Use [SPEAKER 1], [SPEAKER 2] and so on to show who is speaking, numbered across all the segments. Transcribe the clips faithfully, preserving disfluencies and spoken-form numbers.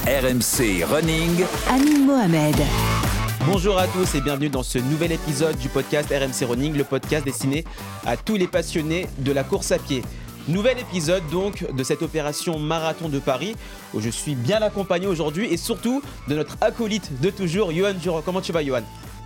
[SPEAKER 1] R M C Running,
[SPEAKER 2] Amine Mohamed.
[SPEAKER 3] Bonjour à tous et bienvenue dans ce nouvel épisode du podcast R M C Running, le podcast destiné à tous les passionnés de la course à pied. Nouvel épisode donc de cette opération Marathon de Paris où je suis bien accompagné aujourd'hui et surtout de notre acolyte de toujours, Johan Durand. Comment tu vas, Johan?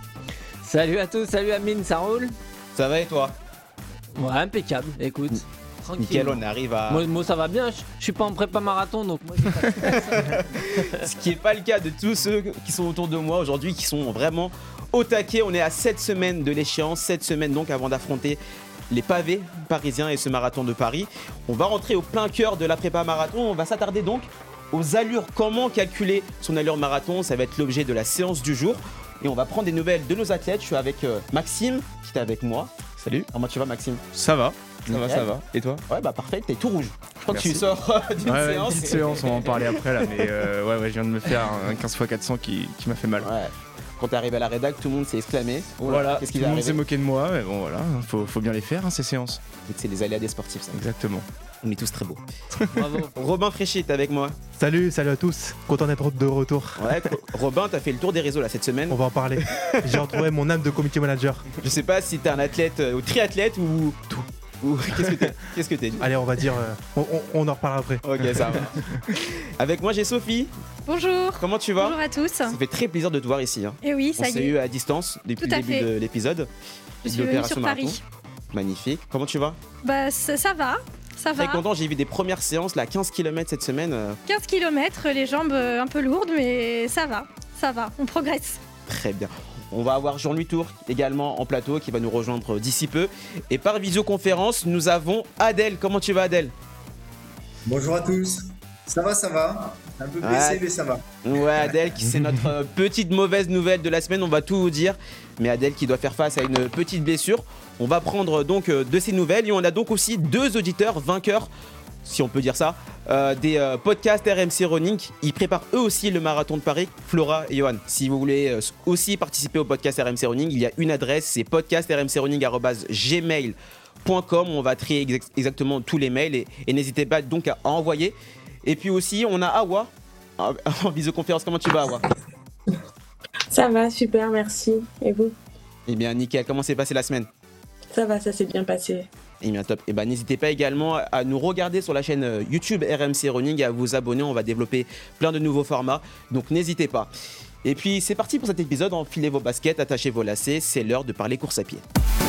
[SPEAKER 4] Salut à tous, salut Amine, ça roule?
[SPEAKER 3] Ça va et toi?
[SPEAKER 4] Ouais, impeccable, écoute. Tranquille.
[SPEAKER 3] Nickel, on arrive à...
[SPEAKER 4] Moi, moi ça va bien, je, je suis pas en prépa marathon donc moi j'ai pas de stress.
[SPEAKER 3] Ce qui n'est pas le cas de tous ceux qui sont autour de moi aujourd'hui, qui sont vraiment au taquet. On est à sept semaines de l'échéance, sept semaines donc avant d'affronter les pavés parisiens et ce marathon de Paris. On va rentrer au plein cœur de la prépa marathon. On va s'attarder donc aux allures. Comment calculer son allure marathon? Ça va être l'objet de la séance du jour. Et on va prendre des nouvelles de nos athlètes. Je suis avec euh, Maxime, qui est avec moi. Salut. Comment tu vas, Maxime?
[SPEAKER 5] Ça va, ça
[SPEAKER 3] Nickel.
[SPEAKER 5] va, ça va. Et toi?
[SPEAKER 3] Ouais, bah parfait, t'es tout rouge. Je crois
[SPEAKER 5] Merci.
[SPEAKER 3] que tu sors d'une
[SPEAKER 5] Ouais, ouais, une
[SPEAKER 3] séance.
[SPEAKER 5] petite séance, on va en parler après là, mais euh, ouais, ouais, je viens de me faire un quinze fois quatre cents qui, qui m'a fait mal.
[SPEAKER 3] Ouais. Quand t'es arrivé à la rédac, tout le monde s'est exclamé. Oh là,
[SPEAKER 5] Voilà,
[SPEAKER 3] qu'est-ce
[SPEAKER 5] tout
[SPEAKER 3] qui
[SPEAKER 5] le
[SPEAKER 3] va
[SPEAKER 5] monde s'est
[SPEAKER 3] arriver?
[SPEAKER 5] moqué de moi, mais bon voilà, faut, faut bien les faire hein, ces séances.
[SPEAKER 3] C'est les aléas des sportifs, ça.
[SPEAKER 5] Exactement.
[SPEAKER 3] On est tous très beaux.
[SPEAKER 4] Bravo.
[SPEAKER 3] Robin Fréchet, t'es avec moi.
[SPEAKER 6] Salut, salut à tous, content d'être de retour.
[SPEAKER 3] Ouais, Robin, t'as fait le tour des réseaux là cette semaine.
[SPEAKER 6] On va en parler. J'ai retrouvé mon âme de community manager.
[SPEAKER 3] Je sais pas si t'es un athlète euh, ou triathlète ou tout. Ou qu'est-ce que t'es? Qu'est-ce que t'es?
[SPEAKER 6] Allez, on va dire, euh, on, on- on en reparlera après.
[SPEAKER 3] Ok, ça va. Avec moi, j'ai Sophie.
[SPEAKER 7] Bonjour.
[SPEAKER 3] Comment tu vas?
[SPEAKER 7] Bonjour à tous.
[SPEAKER 3] Ça fait très plaisir de te voir ici. Hein.
[SPEAKER 7] Et oui,
[SPEAKER 3] On
[SPEAKER 7] ça y
[SPEAKER 3] s'est
[SPEAKER 7] est.
[SPEAKER 3] eu à distance depuis
[SPEAKER 7] Tout
[SPEAKER 3] le
[SPEAKER 7] à
[SPEAKER 3] début
[SPEAKER 7] fait.
[SPEAKER 3] de l'épisode.
[SPEAKER 7] Je
[SPEAKER 3] de
[SPEAKER 7] suis venue
[SPEAKER 3] l'opération
[SPEAKER 7] sur
[SPEAKER 3] marathon.
[SPEAKER 7] Paris.
[SPEAKER 3] Magnifique. Comment tu vas?
[SPEAKER 7] Bah ça, ça va, ça
[SPEAKER 3] Très
[SPEAKER 7] va.
[SPEAKER 3] content, j'ai vu des premières séances, là, quinze kilomètres cette semaine. euh,
[SPEAKER 7] quinze kilomètres, les jambes euh, un peu lourdes, mais ça va, ça va, on progresse.
[SPEAKER 3] Très bien. On va avoir Jean-Louis Tour également en plateau qui va nous rejoindre d'ici peu. Et par visioconférence, nous avons Adèle. Comment tu vas, Adèle?
[SPEAKER 8] Bonjour à tous. Ça va, ça va. Un peu blessé,
[SPEAKER 3] Ouais.
[SPEAKER 8] mais ça va.
[SPEAKER 3] Ouais, Adèle, qui c'est notre euh, petite mauvaise nouvelle de la semaine, on va tout vous dire. Mais Adèle qui doit faire face à une petite blessure. On va prendre donc euh, de ces nouvelles et on a donc aussi deux auditeurs vainqueurs, si on peut dire ça, euh, des euh, podcasts R M C Running. Ils préparent eux aussi le marathon de Paris, Flora et Johan. Si vous voulez euh, aussi participer au podcast R M C Running, il y a une adresse, c'est podcast r m c running arobase gmail point com. On va trier ex- exactement tous les mails et, et n'hésitez pas donc à envoyer. Et puis aussi, on a Awa en en visioconférence. Comment tu vas, Awa?
[SPEAKER 9] Ça va, super, merci. Et vous?
[SPEAKER 3] Eh bien, nickel. Comment s'est passée la semaine?
[SPEAKER 9] Ça va, ça s'est bien passé.
[SPEAKER 3] Eh bien, top. Eh ben, n'hésitez pas également à nous regarder sur la chaîne euh, YouTube R M C Running et à vous abonner. On va développer plein de nouveaux formats. Donc, n'hésitez pas. Et puis, c'est parti pour cet épisode. Enfilez vos baskets, attachez vos lacets. C'est l'heure de parler course à pied.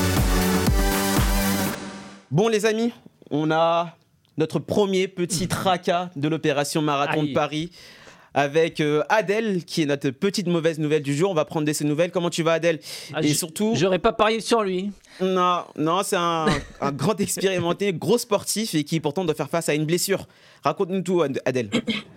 [SPEAKER 3] Bon, les amis, on a notre premier petit tracas de l'opération Marathon
[SPEAKER 4] Aïe.
[SPEAKER 3] de Paris avec euh, Adèle, qui est notre petite mauvaise nouvelle du jour. On va prendre de ces nouvelles. Comment tu vas, Adèle?
[SPEAKER 4] Ah,
[SPEAKER 3] Et
[SPEAKER 4] j-
[SPEAKER 3] surtout...
[SPEAKER 4] J'aurais pas parié sur lui.
[SPEAKER 3] Non, non, c'est un, un grand expérimenté, gros sportif et qui pourtant doit faire face à une blessure. Raconte-nous tout, Ad- Adèle.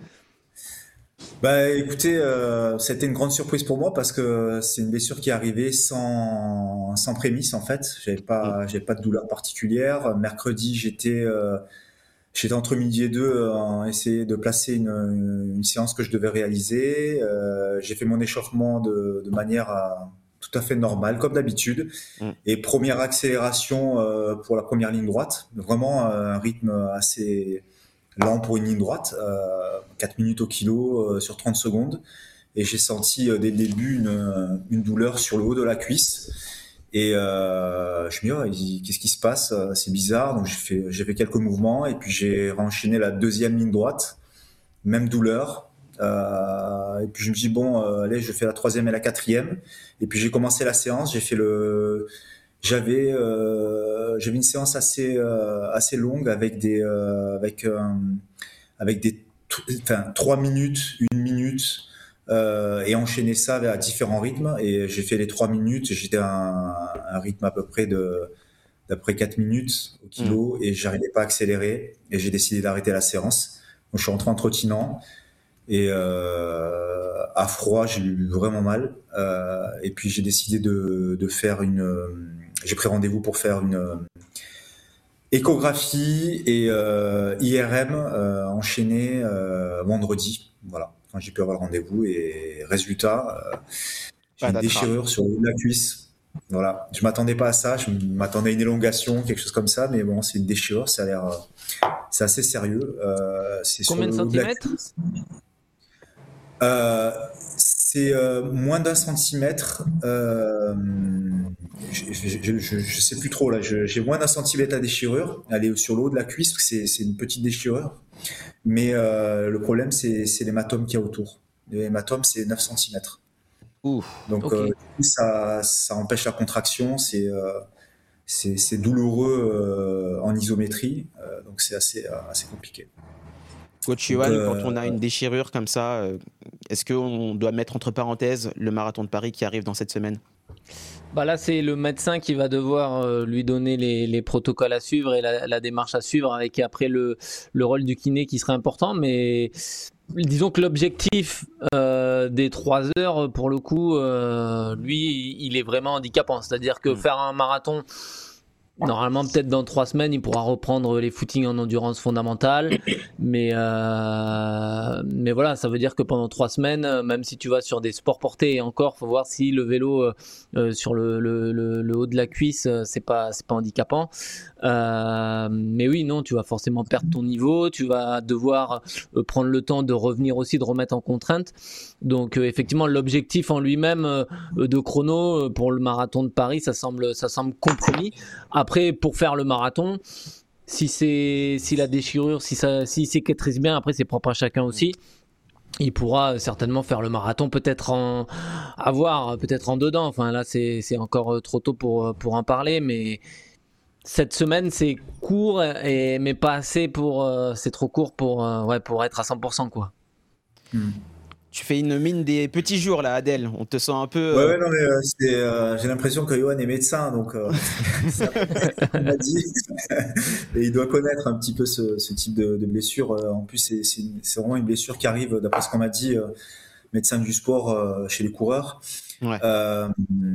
[SPEAKER 8] Bah écoutez, euh, c'était une grande surprise pour moi parce que c'est une blessure qui est arrivée sans, sans prémisse en fait. J'avais pas, j'avais pas de douleur particulière. Mercredi, j'étais, euh, j'étais entre midi et deux à essayer de placer une, une séance que je devais réaliser. Euh, j'ai fait mon échauffement de, de manière à- tout à fait normale, comme d'habitude.
[SPEAKER 3] Mm.
[SPEAKER 8] Et première accélération euh, pour la première ligne droite. Vraiment euh, un rythme assez lent pour une ligne droite. Euh, quatre minutes au kilo euh, sur trente secondes. Et j'ai senti euh, dès le début une, une douleur sur le haut de la cuisse. Et euh, je me dis, oh, qu'est-ce qui se passe? C'est bizarre. Donc j'ai fait, j'ai fait quelques mouvements et puis j'ai renchaîné la deuxième ligne droite. Même douleur. Euh, et puis je me dis, bon, euh, allez, je fais la troisième et la quatrième. Et puis j'ai commencé la séance. J'ai fait le... J'avais, euh, j'avais une séance assez, euh, assez longue avec des, euh, avec, euh, avec des, enfin, trois minutes, une minute, euh, et enchaîner ça à différents rythmes. Et j'ai fait les trois minutes. J'étais à un, un rythme à peu près de, d'après quatre minutes au kilo, et j'arrivais pas à accélérer. Et j'ai décidé d'arrêter la séance. Donc je suis rentré en trottinant. Et euh, à froid, j'ai eu vraiment mal. Euh, et puis j'ai décidé de, de faire une. Euh, j'ai pris rendez-vous pour faire une euh, échographie et euh, I R M euh, enchaîné euh, vendredi. Voilà, quand j'ai pu avoir le rendez-vous. Et résultat, euh, j'ai une déchirure sur le haut de la cuisse. Voilà, je m'attendais pas à ça. Je m'attendais à une élongation, quelque chose comme ça, mais bon, c'est une déchirure. Ça a l'air, euh, c'est assez sérieux. Euh, c'est
[SPEAKER 4] Combien de
[SPEAKER 8] sur le haut de la
[SPEAKER 4] centimètres?
[SPEAKER 8] cuisse. Euh, c'est euh, moins d'un centimètre. Euh, je ne sais plus trop là. Je- J'ai moins d'un centimètre à déchirure. Elle est sur le haut de la cuisse, parce que c'est c'est une petite déchirure. Mais euh, le problème, c'est c'est l'hématome qu'il y a autour. L'hématome, c'est neuf centimètres.
[SPEAKER 3] Ouf.
[SPEAKER 8] Donc,
[SPEAKER 4] Ok.
[SPEAKER 8] euh, du coup, ça, ça empêche la contraction. C'est euh, c'est c'est douloureux euh, en isométrie. Euh, donc, c'est assez, euh, assez compliqué.
[SPEAKER 3] Coach
[SPEAKER 8] Donc,
[SPEAKER 3] Johan,
[SPEAKER 8] euh,
[SPEAKER 3] quand on a une déchirure comme ça, euh, est-ce qu'on doit mettre entre parenthèses le marathon de Paris qui arrive dans cette semaine?
[SPEAKER 4] Bah là, c'est le médecin qui va devoir euh, lui donner les, les protocoles à suivre et la, la démarche à suivre, avec après le, le rôle du kiné qui serait important. Mais disons que l'objectif euh, des trois heures, pour le coup, euh, lui, il est vraiment handicapant. C'est-à-dire que
[SPEAKER 3] Mm.
[SPEAKER 4] faire un marathon, normalement, peut-être dans trois semaines, il pourra reprendre les footings en endurance fondamentale. Mais, euh, mais voilà, ça veut dire que pendant trois semaines, euh, même si tu vas sur des sports portés, et encore, faut voir si le vélo euh, euh, sur le, le, le, le haut de la cuisse, euh, c'est pas, c'est pas handicapant. Euh, mais oui, non, tu vas forcément perdre ton niveau. Tu vas devoir euh, prendre le temps de revenir aussi, de remettre en contrainte. Donc, euh, effectivement, l'objectif en lui-même euh, de chrono euh, pour le marathon de Paris, ça semble, ça semble compromis. Après, pour faire le marathon, si c'est si la déchirure, si ça si cicatrise bien, après c'est propre à chacun aussi. Il pourra certainement faire le marathon, peut-être en à voir, peut-être en dedans. Enfin là, c'est c'est encore trop tôt pour pour en parler, mais cette semaine c'est court et mais pas assez pour euh, c'est trop court pour euh, ouais pour être à cent pour cent quoi.
[SPEAKER 8] hmm.
[SPEAKER 3] Tu fais une mine des petits jours là, Adèle. On te sent un peu.
[SPEAKER 8] Ouais,
[SPEAKER 3] euh,
[SPEAKER 8] ouais, non, mais euh, c'est, euh, j'ai l'impression que Johan est médecin, donc euh, c'est un peu ce qu'il m'a dit. Et il doit connaître un petit peu ce, ce type de, de blessure. Euh, En plus, c'est, c'est, une- c'est vraiment une blessure qui arrive, d'après ce qu'on m'a dit, euh, médecin du sport euh, chez les coureurs.
[SPEAKER 3] Ouais.
[SPEAKER 8] Euh,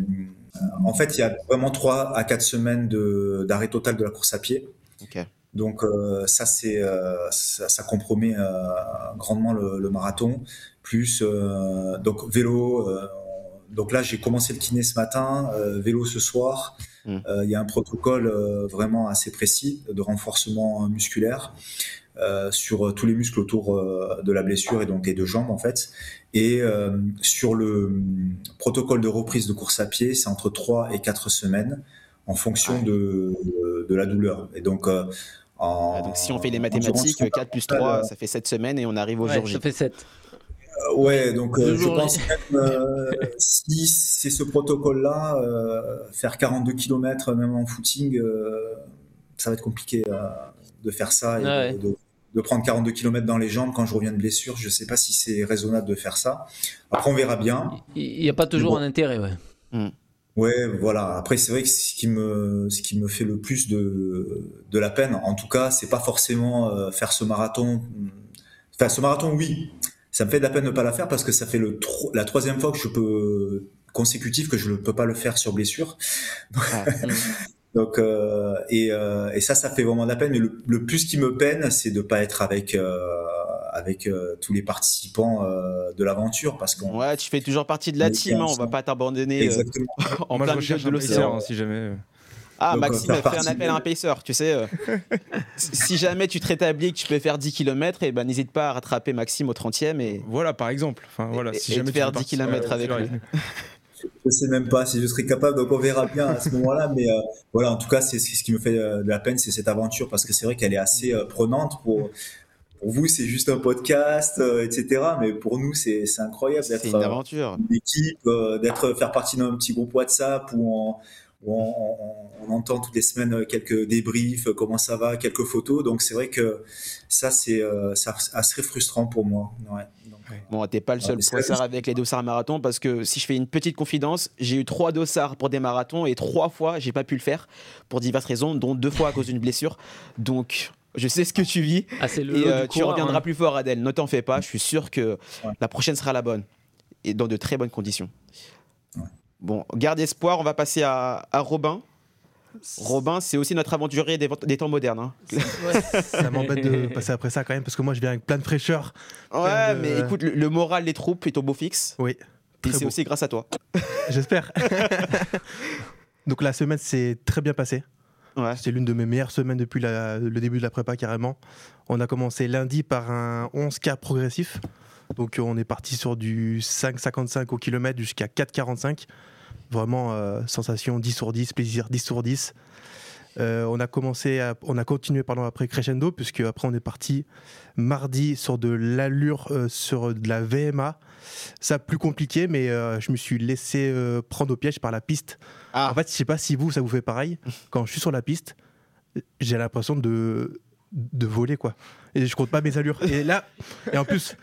[SPEAKER 8] En fait, il y a vraiment trois à quatre semaines de, d'arrêt total de la course à pied.
[SPEAKER 3] Ok.
[SPEAKER 8] Donc euh, ça, c'est, euh, ça, ça compromet euh, grandement le, le marathon. Plus euh, donc vélo. euh, donc là, j'ai commencé le kiné ce matin, euh, vélo ce soir.
[SPEAKER 3] Mm.
[SPEAKER 8] Euh, Il y a un protocole euh, vraiment assez précis de renforcement musculaire euh, sur tous les muscles autour euh, de la blessure et donc les deux jambes en fait. Et euh, sur le protocole de reprise de course à pied, c'est entre trois et quatre semaines en fonction
[SPEAKER 3] Ouais.
[SPEAKER 8] de, de la douleur. Et donc euh, en,
[SPEAKER 3] Ah, donc si on fait les
[SPEAKER 8] endurance
[SPEAKER 3] mathématiques, quatre plus trois,
[SPEAKER 8] fondamentale,
[SPEAKER 3] ça fait sept semaines et on arrive au
[SPEAKER 4] Ouais,
[SPEAKER 3] jour J.
[SPEAKER 4] ça fait sept.
[SPEAKER 8] euh, ouais, donc euh,
[SPEAKER 4] Le
[SPEAKER 8] je
[SPEAKER 4] jour
[SPEAKER 8] pense
[SPEAKER 4] J.
[SPEAKER 8] même euh, si c'est ce protocole-là, euh, faire quarante-deux kilomètres même en footing, euh, ça va être compliqué euh, de faire ça et
[SPEAKER 4] Ouais.
[SPEAKER 8] de, de, de prendre quarante-deux kilomètres dans les jambes quand je reviens de blessure. Je sais pas si c'est raisonnable de faire ça. Après, on verra bien.
[SPEAKER 4] Il n'y a pas toujours
[SPEAKER 8] Mais bon.
[SPEAKER 4] un intérêt, ouais.
[SPEAKER 8] Ouais, voilà. Après, c'est vrai que ce qui me, ce qui me fait le plus de, de la peine, en tout cas, c'est pas forcément euh, faire ce marathon. Enfin, ce marathon, oui, ça me fait de la peine de ne pas la faire parce que ça fait le tro- la troisième fois que je peux consécutive que je ne peux pas le faire sur blessure.
[SPEAKER 3] Ouais.
[SPEAKER 8] Donc, euh, et, euh, et ça, ça fait vraiment de la peine. Mais le, le plus qui me peine, c'est de pas être avec euh, avec euh, tous les participants euh, de l'aventure, parce qu'on
[SPEAKER 3] Ouais, tu fais toujours partie de la
[SPEAKER 8] on est
[SPEAKER 3] team, hein, on va
[SPEAKER 8] ensemble.
[SPEAKER 3] pas t'abandonner euh,
[SPEAKER 8] Exactement.
[SPEAKER 3] en
[SPEAKER 5] Moi, je
[SPEAKER 3] plein milieu
[SPEAKER 5] recherche
[SPEAKER 3] de
[SPEAKER 5] un pacer
[SPEAKER 3] l'océan.
[SPEAKER 5] hein, si jamais.
[SPEAKER 3] Ah,
[SPEAKER 8] Donc, euh,
[SPEAKER 3] Maxime
[SPEAKER 8] faire
[SPEAKER 3] fait
[SPEAKER 8] partie
[SPEAKER 3] un appel à un pacer, tu sais. euh, si jamais tu te rétablis et que tu peux faire dix kilomètres, et ben n'hésite pas à rattraper Maxime au trentième et,
[SPEAKER 5] Voilà, par exemple. Enfin, voilà,
[SPEAKER 3] et-
[SPEAKER 5] si
[SPEAKER 3] et
[SPEAKER 5] jamais
[SPEAKER 3] de
[SPEAKER 5] tu
[SPEAKER 3] faire
[SPEAKER 5] veux
[SPEAKER 3] dix
[SPEAKER 5] partir,
[SPEAKER 3] kilomètres
[SPEAKER 5] euh,
[SPEAKER 3] avec
[SPEAKER 5] tu
[SPEAKER 3] lui.
[SPEAKER 5] l'arrives.
[SPEAKER 8] Je sais même pas si je serai capable, donc on verra bien à ce moment-là. Mais euh, voilà, en tout cas, c'est c'est ce qui me fait euh, de la peine, c'est cette aventure, parce que c'est vrai qu'elle est assez euh, prenante pour. Pour vous, c'est juste un podcast, euh, et cetera. Mais pour nous, c'est c'est incroyable
[SPEAKER 3] C'est
[SPEAKER 8] d'être
[SPEAKER 3] une
[SPEAKER 8] euh,
[SPEAKER 3] aventure.
[SPEAKER 8] une équipe, euh, d'être faire partie d'un petit groupe WhatsApp où on, où on, on- on entend toutes les semaines quelques débriefs, euh, comment ça va, quelques photos. Donc c'est vrai que ça, c'est euh, ça- c'est assez frustrant pour moi. Ouais. Donc,
[SPEAKER 3] Bon, t'es pas le seul
[SPEAKER 8] Ouais, c'est
[SPEAKER 3] poissard
[SPEAKER 8] la-
[SPEAKER 3] avec les dossards marathon parce que si je fais une petite confidence, j'ai eu trois dossards pour des marathons et trois fois j'ai pas pu le faire pour diverses raisons, dont deux fois à cause d'une blessure. Donc je sais ce que tu vis
[SPEAKER 4] Ah, c'est le
[SPEAKER 3] et
[SPEAKER 4] lot
[SPEAKER 3] euh,
[SPEAKER 4] du
[SPEAKER 3] tu
[SPEAKER 4] coureur,
[SPEAKER 3] reviendras
[SPEAKER 4] hein.
[SPEAKER 3] plus fort, Adèle. Ne t'en fais pas, je suis sûr que
[SPEAKER 8] Ouais.
[SPEAKER 3] la prochaine sera la bonne et dans de très bonnes conditions.
[SPEAKER 8] Ouais.
[SPEAKER 3] Bon, garde espoir, on va passer à, à Robin. Robin, c'est aussi notre aventurier des, des temps modernes. hein.
[SPEAKER 6] Ça m'embête de passer après ça quand même, parce que moi je viens avec plein de fraîcheur.
[SPEAKER 3] Ouais,
[SPEAKER 6] Plein de-
[SPEAKER 3] mais écoute, le, le moral des troupes est au beau fixe.
[SPEAKER 6] Oui,
[SPEAKER 3] Et
[SPEAKER 6] très
[SPEAKER 3] c'est
[SPEAKER 6] beau.
[SPEAKER 3] aussi grâce à toi.
[SPEAKER 6] J'espère. Donc la semaine s'est très bien passée.
[SPEAKER 3] Ouais.
[SPEAKER 6] C'est l'une de mes meilleures semaines depuis la- le début de la prépa carrément. On a commencé lundi par un onze K progressif. Donc on est parti sur du cinq cinquante-cinq au kilomètre jusqu'à quatre quarante-cinq. Vraiment euh, sensation dix sur dix, plaisir dix sur dix. Euh, on a commencé, à, on a continué pardon, après crescendo, puisque après on est parti mardi sur de l'allure, euh, sur de la V M A. Ça plus compliqué, mais euh, je me suis laissé euh, prendre au piège par la piste.
[SPEAKER 3] Ah.
[SPEAKER 6] En fait, je sais pas si vous, ça vous fait pareil. Quand je suis sur la piste, j'ai l'impression de de voler quoi. Et je compte pas mes allures. Et là, et en plus,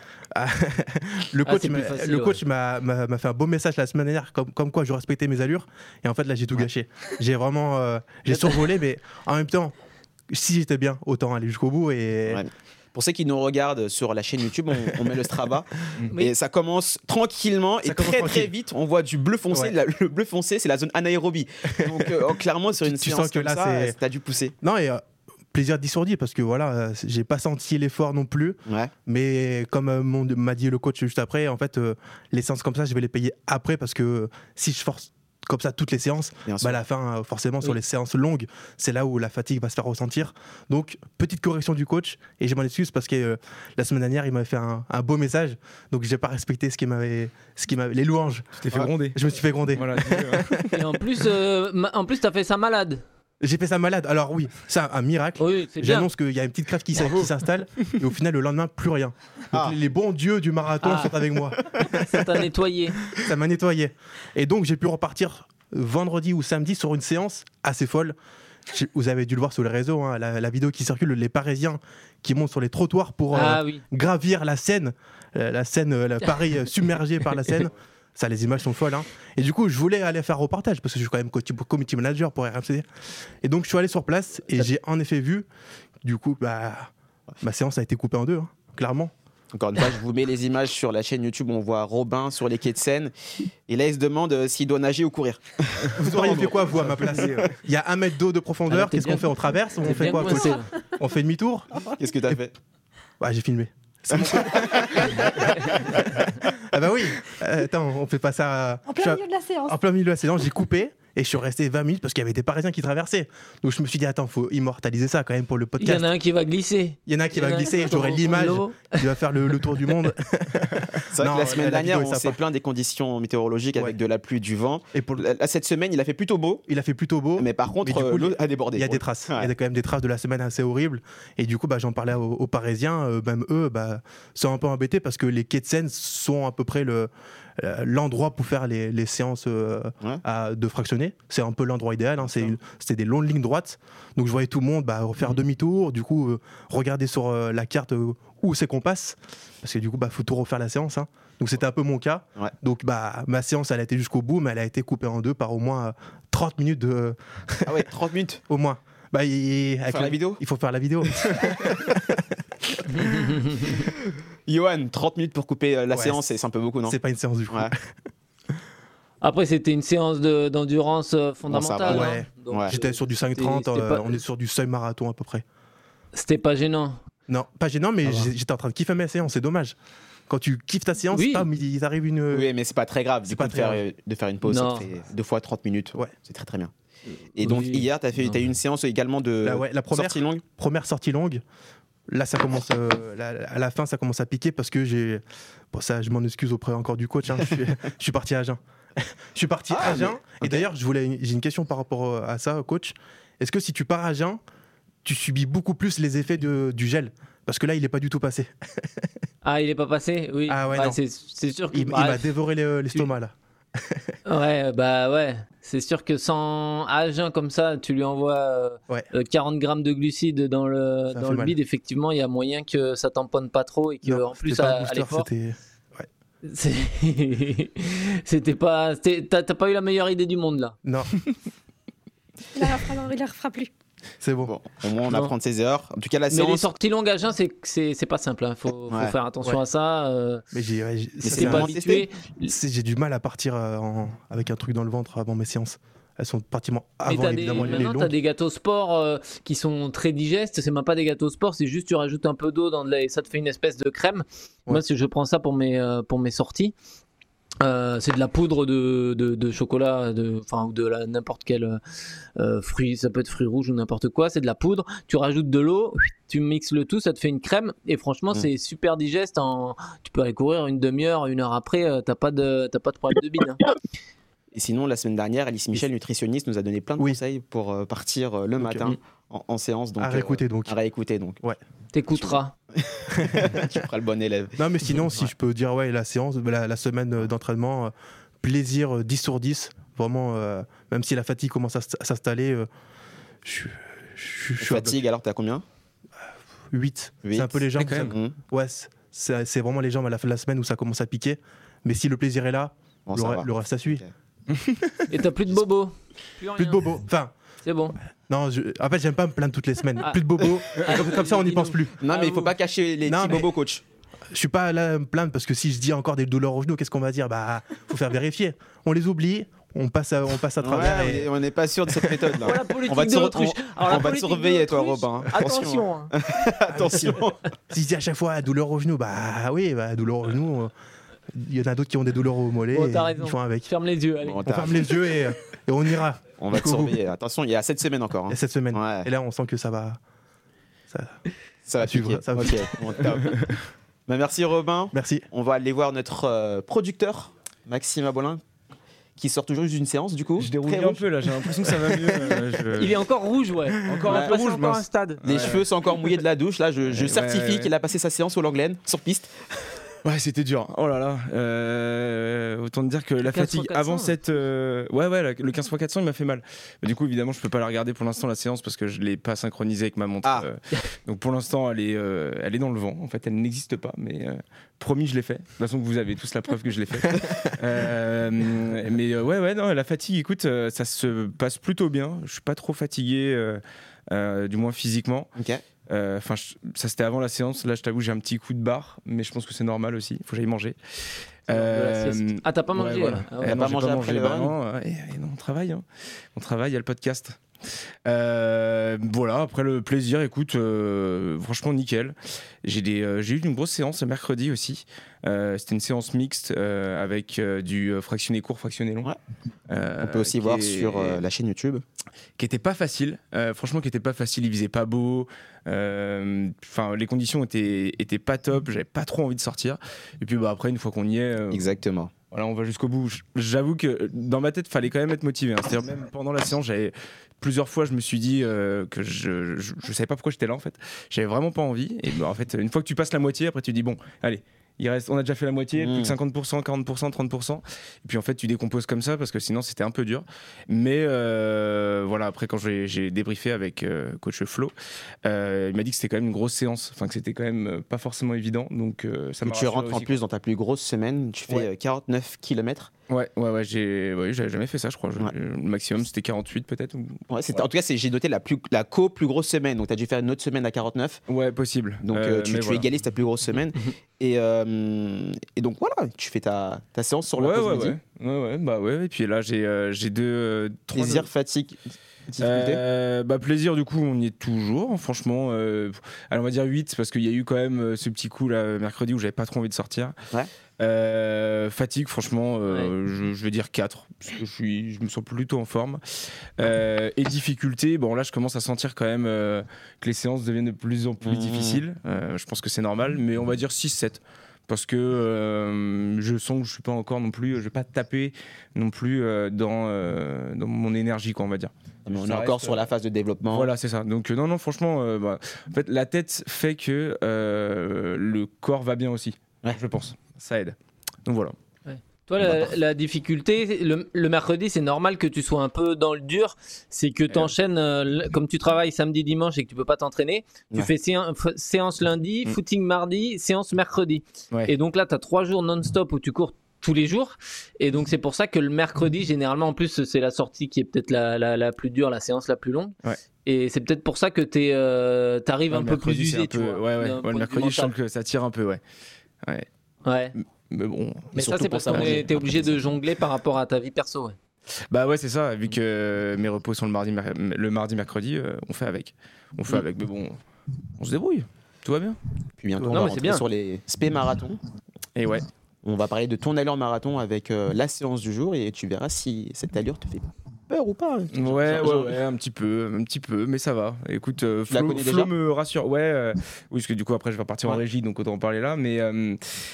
[SPEAKER 6] le coach,
[SPEAKER 4] Ah,
[SPEAKER 6] m'a,
[SPEAKER 4] facile,
[SPEAKER 6] le coach
[SPEAKER 4] ouais.
[SPEAKER 6] m'a, m'a, m'a fait un beau message la semaine dernière, comme, comme quoi je respectais mes allures. Et en fait, là, j'ai tout gâché. J'ai vraiment, euh, j'ai survolé, mais en même temps, si j'étais bien, autant aller jusqu'au bout. Et
[SPEAKER 3] Ouais. Pour ceux qui nous regardent sur la chaîne YouTube, on, on met le Strava
[SPEAKER 4] Oui.
[SPEAKER 3] et ça commence tranquillement
[SPEAKER 6] Ça
[SPEAKER 3] et
[SPEAKER 6] commence
[SPEAKER 3] très
[SPEAKER 6] tranquille.
[SPEAKER 3] très vite. On voit du bleu foncé.
[SPEAKER 6] Ouais.
[SPEAKER 3] La- le bleu foncé, c'est la zone anaérobie. Donc euh, clairement sur
[SPEAKER 6] Tu-
[SPEAKER 3] une
[SPEAKER 6] tu
[SPEAKER 3] séance
[SPEAKER 6] sens que
[SPEAKER 3] comme
[SPEAKER 6] là,
[SPEAKER 3] ça,
[SPEAKER 6] c'est-
[SPEAKER 3] t'as dû pousser.
[SPEAKER 6] non, et euh, plaisir dix sur dix parce que voilà, euh, j'ai pas senti l'effort non plus.
[SPEAKER 3] Ouais.
[SPEAKER 6] Mais comme euh, mon- m'a dit le coach juste après, en fait, euh, les séances comme ça, je vais les payer après parce que euh, si je force comme ça toutes les séances,
[SPEAKER 3] Bien sûr.
[SPEAKER 6] bah à la fin, euh, forcément, sur
[SPEAKER 4] Oui.
[SPEAKER 6] les séances longues, c'est là où la fatigue va se faire ressentir. Donc, petite correction du coach, et je m'en excuse parce que euh, la semaine dernière, il m'avait fait un, un beau message, donc j'ai pas respecté ce qu'il m'avait, ce qu'il m'avait, les louanges.
[SPEAKER 5] Tu t'es fait
[SPEAKER 3] Ouais.
[SPEAKER 5] gronder.
[SPEAKER 6] Je me suis fait gronder.
[SPEAKER 5] Voilà, dis-le, hein.
[SPEAKER 4] Et en plus, euh, ma- en plus, t'as fait ça malade.
[SPEAKER 6] J'ai fait ça malade. Alors oui, c'est un, un miracle.
[SPEAKER 4] Oui, c'est bien.
[SPEAKER 6] J'annonce qu'il y a une petite crève qui, s'a- qui s'installe, et au final, le lendemain, plus rien. Donc,
[SPEAKER 3] Ah.
[SPEAKER 6] les bons dieux du marathon
[SPEAKER 4] Ah.
[SPEAKER 6] sont avec moi.
[SPEAKER 4] Ça t'a nettoyé.
[SPEAKER 6] Ça m'a nettoyé. Et donc, j'ai pu repartir vendredi ou samedi sur une séance assez folle. Je- Vous avez dû le voir sur les réseaux, hein, la, la vidéo qui circule, les Parisiens qui montent sur les trottoirs pour euh,
[SPEAKER 4] Ah oui.
[SPEAKER 6] gravir la Seine, euh, la Seine, euh, la Paris euh, submergé par la Seine. Ça, les images sont folles. Hein. Et du coup, je voulais aller faire un reportage parce que je suis quand même co- community manager pour R M C. Et donc, je suis allé sur place et j'ai en effet vu. Du coup, bah, ma séance a été coupée en deux, hein, clairement.
[SPEAKER 3] Encore une fois, je vous mets les images sur la chaîne YouTube. On voit Robin sur les quais de Seine. Et là, il se demande euh, s'il doit nager ou courir.
[SPEAKER 6] Vous auriez fait quoi, vous, à ma place? Il y a un mètre d'eau de
[SPEAKER 4] Ah,
[SPEAKER 6] profondeur.
[SPEAKER 4] là, t'es
[SPEAKER 6] Qu'est-ce qu'on
[SPEAKER 4] bien-
[SPEAKER 6] fait? On traverse? On
[SPEAKER 4] T'es
[SPEAKER 6] fait
[SPEAKER 4] bien
[SPEAKER 6] quoi,
[SPEAKER 4] coincé,
[SPEAKER 6] coach?
[SPEAKER 4] là.
[SPEAKER 6] On fait demi-tour?
[SPEAKER 3] Qu'est-ce que t'as fait?
[SPEAKER 6] Bah, j'ai filmé. Ah bah oui. Euh, attends, on fait pas ça.
[SPEAKER 7] En
[SPEAKER 6] Je suis
[SPEAKER 7] plein
[SPEAKER 6] à-
[SPEAKER 7] milieu de la séance.
[SPEAKER 6] en plein milieu de la séance, j'ai coupé et je suis resté vingt minutes parce qu'il y avait des Parisiens qui traversaient. Donc je me suis dit, attends, faut immortaliser ça quand même pour le
[SPEAKER 4] Il y
[SPEAKER 6] podcast.
[SPEAKER 4] en a un qui va glisser.
[SPEAKER 6] Il y en a un qui
[SPEAKER 4] Il y en
[SPEAKER 6] va
[SPEAKER 4] a un
[SPEAKER 6] glisser,
[SPEAKER 4] qui
[SPEAKER 6] j'aurai
[SPEAKER 4] va
[SPEAKER 6] l'image,
[SPEAKER 4] l'eau.
[SPEAKER 6] il va faire le, le tour du monde.
[SPEAKER 3] C'est vrai
[SPEAKER 6] Non,
[SPEAKER 3] que la semaine
[SPEAKER 6] la
[SPEAKER 3] dernière,
[SPEAKER 6] vidéo est
[SPEAKER 3] on s'est
[SPEAKER 6] sympa.
[SPEAKER 3] plaint des conditions météorologiques
[SPEAKER 6] Ouais.
[SPEAKER 3] avec de la pluie, du vent.
[SPEAKER 6] Et pour le-
[SPEAKER 3] Là, cette semaine, il a fait plutôt beau.
[SPEAKER 6] il a fait plutôt beau.
[SPEAKER 3] Mais par contre,
[SPEAKER 6] Mais du coup,
[SPEAKER 3] euh, l'eau a débordé.
[SPEAKER 6] Il y a des traces.
[SPEAKER 3] Ouais.
[SPEAKER 6] Il y a quand même des traces de la semaine assez horribles. Et du coup, bah, j'en parlais aux, aux Parisiens. euh, même eux bah, sont un peu embêtés parce que les quais de Seine sont à peu près le, euh, l'endroit pour faire les, les séances euh,
[SPEAKER 3] Ouais.
[SPEAKER 6] à- de fractionner. C'est un peu l'endroit idéal. Hein. C'est une- C'était des longues lignes droites. Donc je voyais tout le monde bah, faire demi-tour. Du coup, euh, regarder sur euh, la carte euh, où c'est qu'on passe. Parce que du coup, il bah, faut tout refaire la séance. Hein. Donc c'était un peu mon cas.
[SPEAKER 3] Ouais.
[SPEAKER 6] Donc bah, ma séance, elle a été jusqu'au bout, mais elle a été coupée en deux par au moins euh, trente minutes de...
[SPEAKER 3] Ah ouais, trente minutes.
[SPEAKER 6] Au moins. Bah, il, avec
[SPEAKER 3] Faire la vidéo
[SPEAKER 6] Il faut faire la vidéo.
[SPEAKER 3] Johan, trente minutes pour couper euh, la
[SPEAKER 6] Ouais,
[SPEAKER 3] séance, c'est c'est un peu beaucoup, non?
[SPEAKER 6] C'est pas une séance du coup.
[SPEAKER 3] Ouais.
[SPEAKER 4] Après, c'était une séance de- d'endurance euh, fondamentale.
[SPEAKER 6] va.
[SPEAKER 4] hein.
[SPEAKER 6] Ouais.
[SPEAKER 4] Donc,
[SPEAKER 3] Ouais.
[SPEAKER 6] J'étais sur du cinq
[SPEAKER 4] C'était-
[SPEAKER 6] trente,
[SPEAKER 4] c'était
[SPEAKER 6] euh,
[SPEAKER 4] pas-
[SPEAKER 6] on est sur du seuil marathon à peu près.
[SPEAKER 4] C'était pas gênant.
[SPEAKER 6] Non, pas gênant, mais
[SPEAKER 4] Ça va.
[SPEAKER 6] j'ai- j'étais en train de kiffer ma séance, c'est dommage. Quand tu kiffes ta séance,
[SPEAKER 4] Oui.
[SPEAKER 6] pam, il t'arrive une.
[SPEAKER 3] Oui, mais c'est pas très grave.
[SPEAKER 6] c'est
[SPEAKER 3] Du
[SPEAKER 6] pas
[SPEAKER 3] coup, de
[SPEAKER 6] très
[SPEAKER 3] faire,
[SPEAKER 6] grave.
[SPEAKER 3] euh, de faire une pause,
[SPEAKER 4] Non.
[SPEAKER 3] ça te fait deux fois trente minutes.
[SPEAKER 6] Ouais.
[SPEAKER 3] C'est très très bien. Et donc,
[SPEAKER 4] Oui.
[SPEAKER 3] hier, tu as,
[SPEAKER 4] Non.
[SPEAKER 3] eu une séance également de
[SPEAKER 6] La, ouais, la première,
[SPEAKER 3] sortie longue.
[SPEAKER 6] première sortie longue. Là, ça commence. euh, la- à la fin, ça commence à piquer parce que j'ai. Bon, ça, je m'en excuse auprès encore du coach. hein, je, suis, je suis parti à Agen. Je suis parti
[SPEAKER 3] Ah,
[SPEAKER 6] à Agen.
[SPEAKER 3] mais-
[SPEAKER 6] Et
[SPEAKER 3] ok.
[SPEAKER 6] d'ailleurs, je voulais, j'ai une question par rapport à ça, coach. Est-ce que si tu pars à Agen, tu subis beaucoup plus les effets de- du gel? Parce que là, il n'est pas du tout passé.
[SPEAKER 4] Ah, il est pas passé? Oui.
[SPEAKER 6] Ah ouais,
[SPEAKER 4] Bah,
[SPEAKER 6] non.
[SPEAKER 4] c'est c'est sûr que.
[SPEAKER 6] Il, il
[SPEAKER 4] bah,
[SPEAKER 6] m'a dévoré le- l'estomac là.
[SPEAKER 4] Ouais, bah ouais. C'est sûr que sans à jeun comme ça, tu lui envoies euh,
[SPEAKER 6] Ouais.
[SPEAKER 4] euh, quarante grammes de glucides dans le,
[SPEAKER 6] Ça
[SPEAKER 4] dans
[SPEAKER 6] fait
[SPEAKER 4] le
[SPEAKER 6] mal.
[SPEAKER 4] bide, effectivement, il y a moyen que ça tamponne pas trop et que
[SPEAKER 6] Non,
[SPEAKER 4] en plus
[SPEAKER 6] c'était pas
[SPEAKER 4] à,
[SPEAKER 6] un
[SPEAKER 4] à
[SPEAKER 6] booster,
[SPEAKER 4] l'effort.
[SPEAKER 6] c'était-
[SPEAKER 4] c'est- C'était pas. c'était- T'as t'as pas eu la meilleure idée du monde là.
[SPEAKER 6] Non,
[SPEAKER 7] Il la refera, il la refera plus.
[SPEAKER 6] c'est bon.
[SPEAKER 3] Bon, au moins, on
[SPEAKER 4] Non.
[SPEAKER 3] apprend de ses erreurs. En tout cas, la
[SPEAKER 4] Mais les
[SPEAKER 3] séance.
[SPEAKER 4] sorties longues à jeun, c'est- c'est c'est pas simple. Hein. Faut, faut
[SPEAKER 3] Ouais.
[SPEAKER 4] faire attention
[SPEAKER 6] Ouais.
[SPEAKER 4] à ça. Euh,
[SPEAKER 6] Mais j'ai, ouais, j'ai-
[SPEAKER 3] Mais
[SPEAKER 6] ça,
[SPEAKER 3] c'est
[SPEAKER 4] c'est
[SPEAKER 6] c'est
[SPEAKER 4] pas
[SPEAKER 6] un-
[SPEAKER 3] vraiment
[SPEAKER 4] habitué.
[SPEAKER 6] c'est- j'ai du mal à partir euh, en- avec un truc dans le ventre avant mes séances. Elles sont pratiquement
[SPEAKER 4] Mais
[SPEAKER 6] avant
[SPEAKER 4] t'as des,
[SPEAKER 6] évidemment les
[SPEAKER 4] maintenant, t'as
[SPEAKER 6] longues.
[SPEAKER 4] des gâteaux sport euh, qui sont très digestes. C'est même pas des gâteaux sport, c'est juste tu rajoutes un peu d'eau dans de la... et ça te fait une espèce de crème. Moi,
[SPEAKER 6] Ouais.
[SPEAKER 4] si je prends ça pour mes, euh, pour mes sorties. Euh, c'est de la poudre de, de, de chocolat, de, enfin, ou de la, n'importe quel euh, fruit, ça peut être fruit rouge ou n'importe quoi, c'est de la poudre, tu rajoutes de l'eau, tu mixes le tout, ça te fait une crème, et franchement, mmh. c'est super digeste, en... tu peux aller courir une demi-heure, une heure après, euh, t'as pas de, t'as pas de problème de bide. Hein.
[SPEAKER 3] Et sinon, la semaine dernière, Alice Michel, nutritionniste, nous a donné plein de
[SPEAKER 6] oui.
[SPEAKER 3] conseils pour euh, partir euh, le donc, matin oui. en, en séance. Donc,
[SPEAKER 6] à réécouter donc.
[SPEAKER 3] Euh, à réécouter donc.
[SPEAKER 6] Ouais.
[SPEAKER 4] T'écouteras.
[SPEAKER 3] Tu feras le bon élève.
[SPEAKER 6] Non, mais sinon, si
[SPEAKER 3] ouais.
[SPEAKER 6] je peux dire, ouais, la séance, la, la semaine d'entraînement, euh, plaisir euh, dix sur dix. Vraiment, euh, même si la fatigue commence à, à s'installer, euh, je, je, je suis.
[SPEAKER 3] Fatigue, alors t'as combien?
[SPEAKER 6] huit. C'est un peu les jambes. Ça, mmh. Ouais, c'est, c'est vraiment les jambes à la fin de la semaine où ça commence à piquer. Mais si le plaisir est là, bon, le, le reste, ça suit.
[SPEAKER 4] Okay. Et t'as plus de bobos?
[SPEAKER 6] Plus, plus de bobos. Enfin.
[SPEAKER 4] C'est bon.
[SPEAKER 6] Non, je... en fait, j'aime pas me plaindre toutes les semaines. Ah. Plus de bobos. comme, comme ça, on n'y pense plus.
[SPEAKER 3] Non, mais il faut pas cacher les non, petits bobos, coach.
[SPEAKER 6] Je suis pas là à me plaindre parce que si je dis encore des douleurs au genou, qu'est-ce qu'on va dire? Bah, faut faire vérifier. On les oublie. On passe à, on passe à travers.
[SPEAKER 3] Ouais,
[SPEAKER 6] et...
[SPEAKER 3] On n'est pas sûr de cette méthode là.
[SPEAKER 4] Voilà,
[SPEAKER 3] on va te, sur... on...
[SPEAKER 4] Alors,
[SPEAKER 3] on va te surveiller, toi, Robin.
[SPEAKER 4] Attention.
[SPEAKER 3] Attention. Attention.
[SPEAKER 6] Si je dis à chaque fois douleur au genou, bah oui, bah, douleur au genou. Il y en a d'autres qui ont des douleurs au mollet.
[SPEAKER 4] Bon, t'as raison.
[SPEAKER 6] Ils font avec.
[SPEAKER 4] Ferme les yeux. Allez.
[SPEAKER 6] Bon, on ferme les yeux et, et on ira.
[SPEAKER 3] On va te surveiller. Attention, il y a sept semaines encore. Hein.
[SPEAKER 6] Il y a sept semaines.
[SPEAKER 3] Ouais.
[SPEAKER 6] Et là, on sent que ça va. Ça,
[SPEAKER 3] ça va suivre. Ça va okay. Bon, bah, merci Robin.
[SPEAKER 6] Merci.
[SPEAKER 3] On va aller voir notre euh, producteur, Maxime Abolin, qui sort toujours d'une séance du coup.
[SPEAKER 5] Je déroule un peu là, j'ai l'impression que ça va mieux. Euh,
[SPEAKER 4] je... Il est encore rouge, ouais.
[SPEAKER 5] Encore ouais, un peu rouge,
[SPEAKER 4] encore un stade.
[SPEAKER 3] Les
[SPEAKER 5] ouais.
[SPEAKER 3] cheveux sont encore mouillés de la douche. Là, je, je ouais, certifie ouais. qu'il a passé sa séance au Langlaine sur piste.
[SPEAKER 5] Ouais, c'était dur. Oh là là. Euh, autant te dire que la fatigue avant cette. Euh... Ouais, ouais, la, le quinze fois quatre cents, il m'a fait mal. Mais du coup, évidemment, je peux pas la regarder pour l'instant, la séance, parce que je l'ai pas synchronisée avec ma montre.
[SPEAKER 3] Ah.
[SPEAKER 5] Euh... Donc pour l'instant, elle est, euh, elle est dans le vent. En fait, elle n'existe pas. Mais euh, promis, je l'ai fait. De toute façon, vous avez tous la preuve que je l'ai fait. euh, mais euh, ouais, ouais, non, la fatigue, écoute, euh, ça se passe plutôt bien. Je suis pas trop fatigué, euh, euh, du moins physiquement.
[SPEAKER 3] Ok.
[SPEAKER 5] Enfin, euh, ça c'était avant la séance. Là, je t'avoue, j'ai un petit coup de barre, mais je pense que c'est normal aussi. Il faut que j'aille manger.
[SPEAKER 4] Euh, ah, t'as pas mangé?
[SPEAKER 5] Ouais, voilà.
[SPEAKER 4] Ah
[SPEAKER 5] ouais,
[SPEAKER 4] t'as
[SPEAKER 5] non,
[SPEAKER 4] pas mangé
[SPEAKER 5] pas
[SPEAKER 4] après
[SPEAKER 5] mangé,
[SPEAKER 4] le
[SPEAKER 5] bah, non, et, et non, on travaille. Hein. On travaille, il y a le podcast. Euh, voilà, après le plaisir, écoute, euh, franchement nickel. J'ai, des, euh, j'ai eu une grosse séance le mercredi aussi. Euh, c'était une séance mixte euh, avec euh, du fractionné court, fractionné long.
[SPEAKER 3] Ouais.
[SPEAKER 5] Euh,
[SPEAKER 3] On peut aussi voir est... sur euh, la chaîne YouTube.
[SPEAKER 5] Qui était pas facile, euh, franchement, qui était pas facile. Il faisait pas beau. Enfin, euh, les conditions étaient, étaient pas top. J'avais pas trop envie de sortir. Et puis bah, après, une fois qu'on y est. Euh,
[SPEAKER 3] Exactement.
[SPEAKER 5] Voilà, on va jusqu'au bout. J'avoue que dans ma tête, il fallait quand même être motivé. Hein. C'est-à-dire même pendant la séance, j'avais plusieurs fois, je me suis dit euh, que je, je je savais pas pourquoi j'étais là en fait. J'avais vraiment pas envie. Et bah, en fait, une fois que tu passes la moitié, après tu dis bon, allez. Il reste, on a déjà fait la moitié, mmh. plus que cinquante pour cent, quarante pour cent, trente pour cent. Et puis en fait, tu décomposes comme ça parce que sinon, c'était un peu dur. Mais euh, voilà, après, quand j'ai, j'ai débriefé avec euh, coach Flo, euh, il m'a dit que c'était quand même une grosse séance. Enfin, que c'était quand même pas forcément évident. Donc, euh, ça m'a
[SPEAKER 3] tu rentres en plus quoi. Dans ta plus grosse semaine. Tu fais ouais. quarante-neuf kilomètres.
[SPEAKER 5] Ouais, ouais, ouais, j'ai, ouais, j'avais jamais fait ça, je crois. Ouais. Le maximum, c'était quarante-huit peut-être. Ou...
[SPEAKER 3] Ouais, c'était, ouais. En tout cas, c'est, j'ai noté la, plus, la co plus grosse semaine. Donc, tu as dû faire une autre semaine à quarante-neuf.
[SPEAKER 5] Ouais, possible.
[SPEAKER 3] Donc, euh, tu, tu voilà. égalises ta plus grosse semaine. et, euh, et donc, voilà, tu fais ta, ta séance sur la
[SPEAKER 5] ouais,
[SPEAKER 3] pause
[SPEAKER 5] ouais,
[SPEAKER 3] midi.
[SPEAKER 5] Ouais. ouais, ouais, bah ouais. Et puis là, j'ai, euh, j'ai deux. Euh, trois
[SPEAKER 3] plaisir, fatigue.
[SPEAKER 5] Euh, bah plaisir du coup on y est toujours franchement euh, alors on va dire huit parce qu'il y a eu quand même euh, ce petit coup là mercredi où j'avais pas trop envie de sortir
[SPEAKER 3] ouais.
[SPEAKER 5] euh, fatigue franchement euh, ouais. je, je vais dire quatre parce que je, suis, je me sens plutôt en forme euh, et difficulté bon là je commence à sentir quand même euh, que les séances deviennent de plus en plus mmh. difficiles euh, je pense que c'est normal mais on va dire six sept parce que euh, je sens que je suis pas encore non plus je vais pas taper non plus euh, dans, euh, dans mon énergie quoi on va dire.
[SPEAKER 3] Mais on ça est reste, encore sur la phase de développement.
[SPEAKER 5] Voilà, c'est ça. Donc, euh, non, non, franchement, euh, bah, en fait, la tête fait que euh, le corps va bien aussi. Ouais. Je pense. Ça aide. Donc, voilà.
[SPEAKER 4] Ouais. Toi, la, la difficulté, le, le mercredi, c'est normal que tu sois un peu dans le dur. C'est que tu enchaînes, euh, comme tu travailles samedi, dimanche et que tu peux pas t'entraîner, tu ouais. fais séance, séance lundi, mmh. footing mardi, séance mercredi. Ouais. Et donc là, tu as trois jours non-stop où tu cours tous les jours et donc c'est pour ça que le mercredi généralement en plus c'est la sortie qui est peut-être la, la, la plus dure, la séance la plus longue ouais. et c'est peut-être pour ça que tu euh, arrives ouais, un peu plus usé tu vois,
[SPEAKER 5] ouais, ouais. ouais, le mercredi je sens que ça tire un peu ouais ouais,
[SPEAKER 4] ouais.
[SPEAKER 5] mais bon
[SPEAKER 4] mais ça c'est parce que t'es obligé de jongler par rapport à ta vie perso ouais.
[SPEAKER 5] Bah ouais c'est ça vu que mes repos sont le mardi le mardi mercredi euh, on fait avec on fait mmh. avec mais bon on se débrouille tout va bien
[SPEAKER 3] puis bientôt non, on va rentrer bien. Sur les spé marathons
[SPEAKER 5] et ouais
[SPEAKER 3] On va parler de ton allure marathon avec euh, la séance du jour et tu verras si cette allure te fait peur ou pas.
[SPEAKER 5] Ouais, ouais, ouais, un petit peu, un petit peu, mais ça va. Écoute, euh,
[SPEAKER 3] Tu la
[SPEAKER 5] Flo,
[SPEAKER 3] connais
[SPEAKER 5] Flo
[SPEAKER 3] déjà
[SPEAKER 5] me rassure. Ouais, euh, oui, parce que du coup après je vais partir en
[SPEAKER 3] Ouais.
[SPEAKER 5] régie, donc autant en parler là. Mais euh,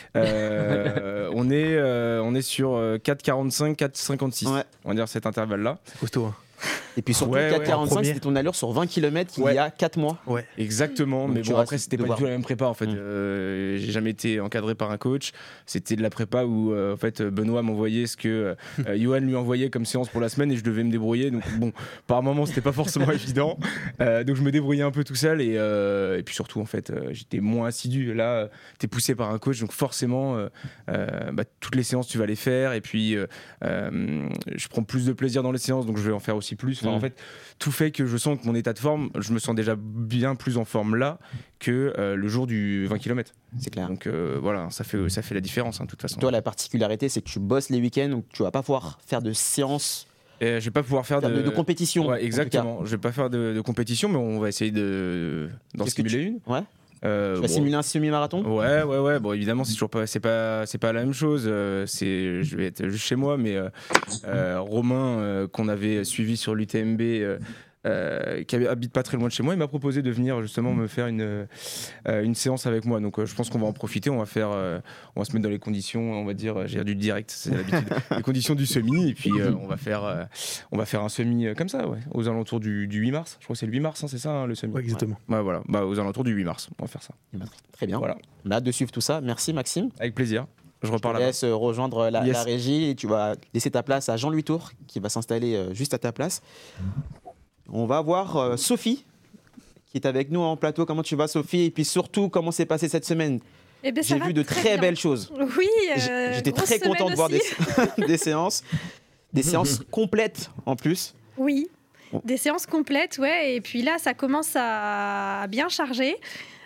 [SPEAKER 5] euh, on est, euh, on est sur euh, quatre quarante-cinq, quatre cinquante-six.
[SPEAKER 3] Ouais.
[SPEAKER 5] On va dire cet intervalle-là.
[SPEAKER 6] C'est costaud. Hein.
[SPEAKER 3] Et puis surtout,
[SPEAKER 5] Ouais, ouais,
[SPEAKER 3] quatre quarante-cinq,
[SPEAKER 6] en premier.
[SPEAKER 3] c'était ton allure sur vingt kilomètres il
[SPEAKER 5] Ouais.
[SPEAKER 3] y a quatre mois.
[SPEAKER 6] Ouais.
[SPEAKER 5] Exactement,
[SPEAKER 3] Donc
[SPEAKER 5] mais
[SPEAKER 3] tu
[SPEAKER 5] bon
[SPEAKER 3] restes
[SPEAKER 5] après c'était pas
[SPEAKER 3] devoir.
[SPEAKER 5] du tout la même prépa en fait.
[SPEAKER 3] Mm.
[SPEAKER 5] Euh, j'ai jamais été encadré par un coach. C'était de la prépa où euh, en fait Benoît m'envoyait ce que euh, Johan lui envoyait comme séance pour la semaine et je devais me débrouiller. Donc bon, par moments c'était pas forcément évident. Euh, donc je me débrouillais un peu tout seul et, euh, et puis surtout en fait euh, j'étais moins assidu. Là euh, t'es poussé par un coach donc forcément euh, euh, bah, toutes les séances tu vas les faire et puis euh, euh, je prends plus de plaisir dans les séances donc je vais en faire aussi plus. Enfin,
[SPEAKER 3] Mm.
[SPEAKER 5] en fait tout fait que je sens que mon état de forme, je me sens déjà bien plus en forme là que euh, le jour du vingt kilomètres.
[SPEAKER 3] C'est clair.
[SPEAKER 5] Donc euh, voilà, ça fait, ça fait la différence hein, de toute façon.
[SPEAKER 3] Toi, la particularité, c'est que tu bosses les week-ends, donc tu vas pas pouvoir faire de séances
[SPEAKER 5] Et je vais pas pouvoir faire
[SPEAKER 3] de,
[SPEAKER 5] de,
[SPEAKER 3] de compétition. en
[SPEAKER 5] Ouais,
[SPEAKER 3] tout cas.
[SPEAKER 5] exactement. Je vais pas faire de, de compétition, mais on va essayer de d'en
[SPEAKER 3] Qu'est-ce que
[SPEAKER 5] simuler une.
[SPEAKER 3] Ouais.
[SPEAKER 5] Euh,
[SPEAKER 3] Tu vas
[SPEAKER 5] bon.
[SPEAKER 3] simuler un semi-marathon.
[SPEAKER 5] Ouais, ouais, ouais. Bon, évidemment, c'est toujours pas, c'est pas, c'est pas la même chose. Euh, c'est, je vais être juste chez moi, mais euh, euh, Romain, euh, qu'on avait suivi sur l'U T M B, euh, euh, qui habite pas très loin de chez moi, il m'a proposé de venir justement me faire une, euh, une séance avec moi. Donc, euh, je pense qu'on va en profiter. On va faire, euh, on va se mettre dans les conditions, on va dire, j'ai du direct, c'est l'habitude, les conditions du semi, et puis euh, on va faire, euh, on va faire un semi euh, comme ça, ouais, aux alentours du, du huit mars. Je crois que c'est le huit mars, hein, c'est ça, hein, le semi.
[SPEAKER 6] Ouais, exactement.
[SPEAKER 5] Ouais, voilà. Bah, aux alentours du huit mars, on va faire ça.
[SPEAKER 3] Très bien.
[SPEAKER 5] Voilà.
[SPEAKER 3] On a hâte de suivre tout ça. Merci Maxime.
[SPEAKER 5] Avec plaisir. Je
[SPEAKER 3] Je
[SPEAKER 5] repars
[SPEAKER 3] te
[SPEAKER 5] là.
[SPEAKER 3] laisse euh, rejoindre la,
[SPEAKER 5] Yes.
[SPEAKER 3] la régie et tu vas laisser ta place à Jean-Louis Tour qui va s'installer euh, juste à ta place. On va voir euh, Sophie qui est avec nous en plateau. Comment tu vas Sophie? Et puis surtout, comment s'est passée cette semaine?
[SPEAKER 7] Eh ben, ça
[SPEAKER 3] J'ai
[SPEAKER 7] va
[SPEAKER 3] vu de
[SPEAKER 7] très
[SPEAKER 3] très
[SPEAKER 7] bien.
[SPEAKER 3] belles choses.
[SPEAKER 7] Oui,
[SPEAKER 3] J'-
[SPEAKER 7] euh,
[SPEAKER 3] J'étais
[SPEAKER 7] grosse
[SPEAKER 3] très content
[SPEAKER 7] semaine
[SPEAKER 3] de voir des,
[SPEAKER 7] aussi.
[SPEAKER 3] des séances. Des séances complètes en plus.
[SPEAKER 7] Oui,
[SPEAKER 3] Bon.
[SPEAKER 7] des séances complètes, ouais. Et puis là, ça commence à bien charger.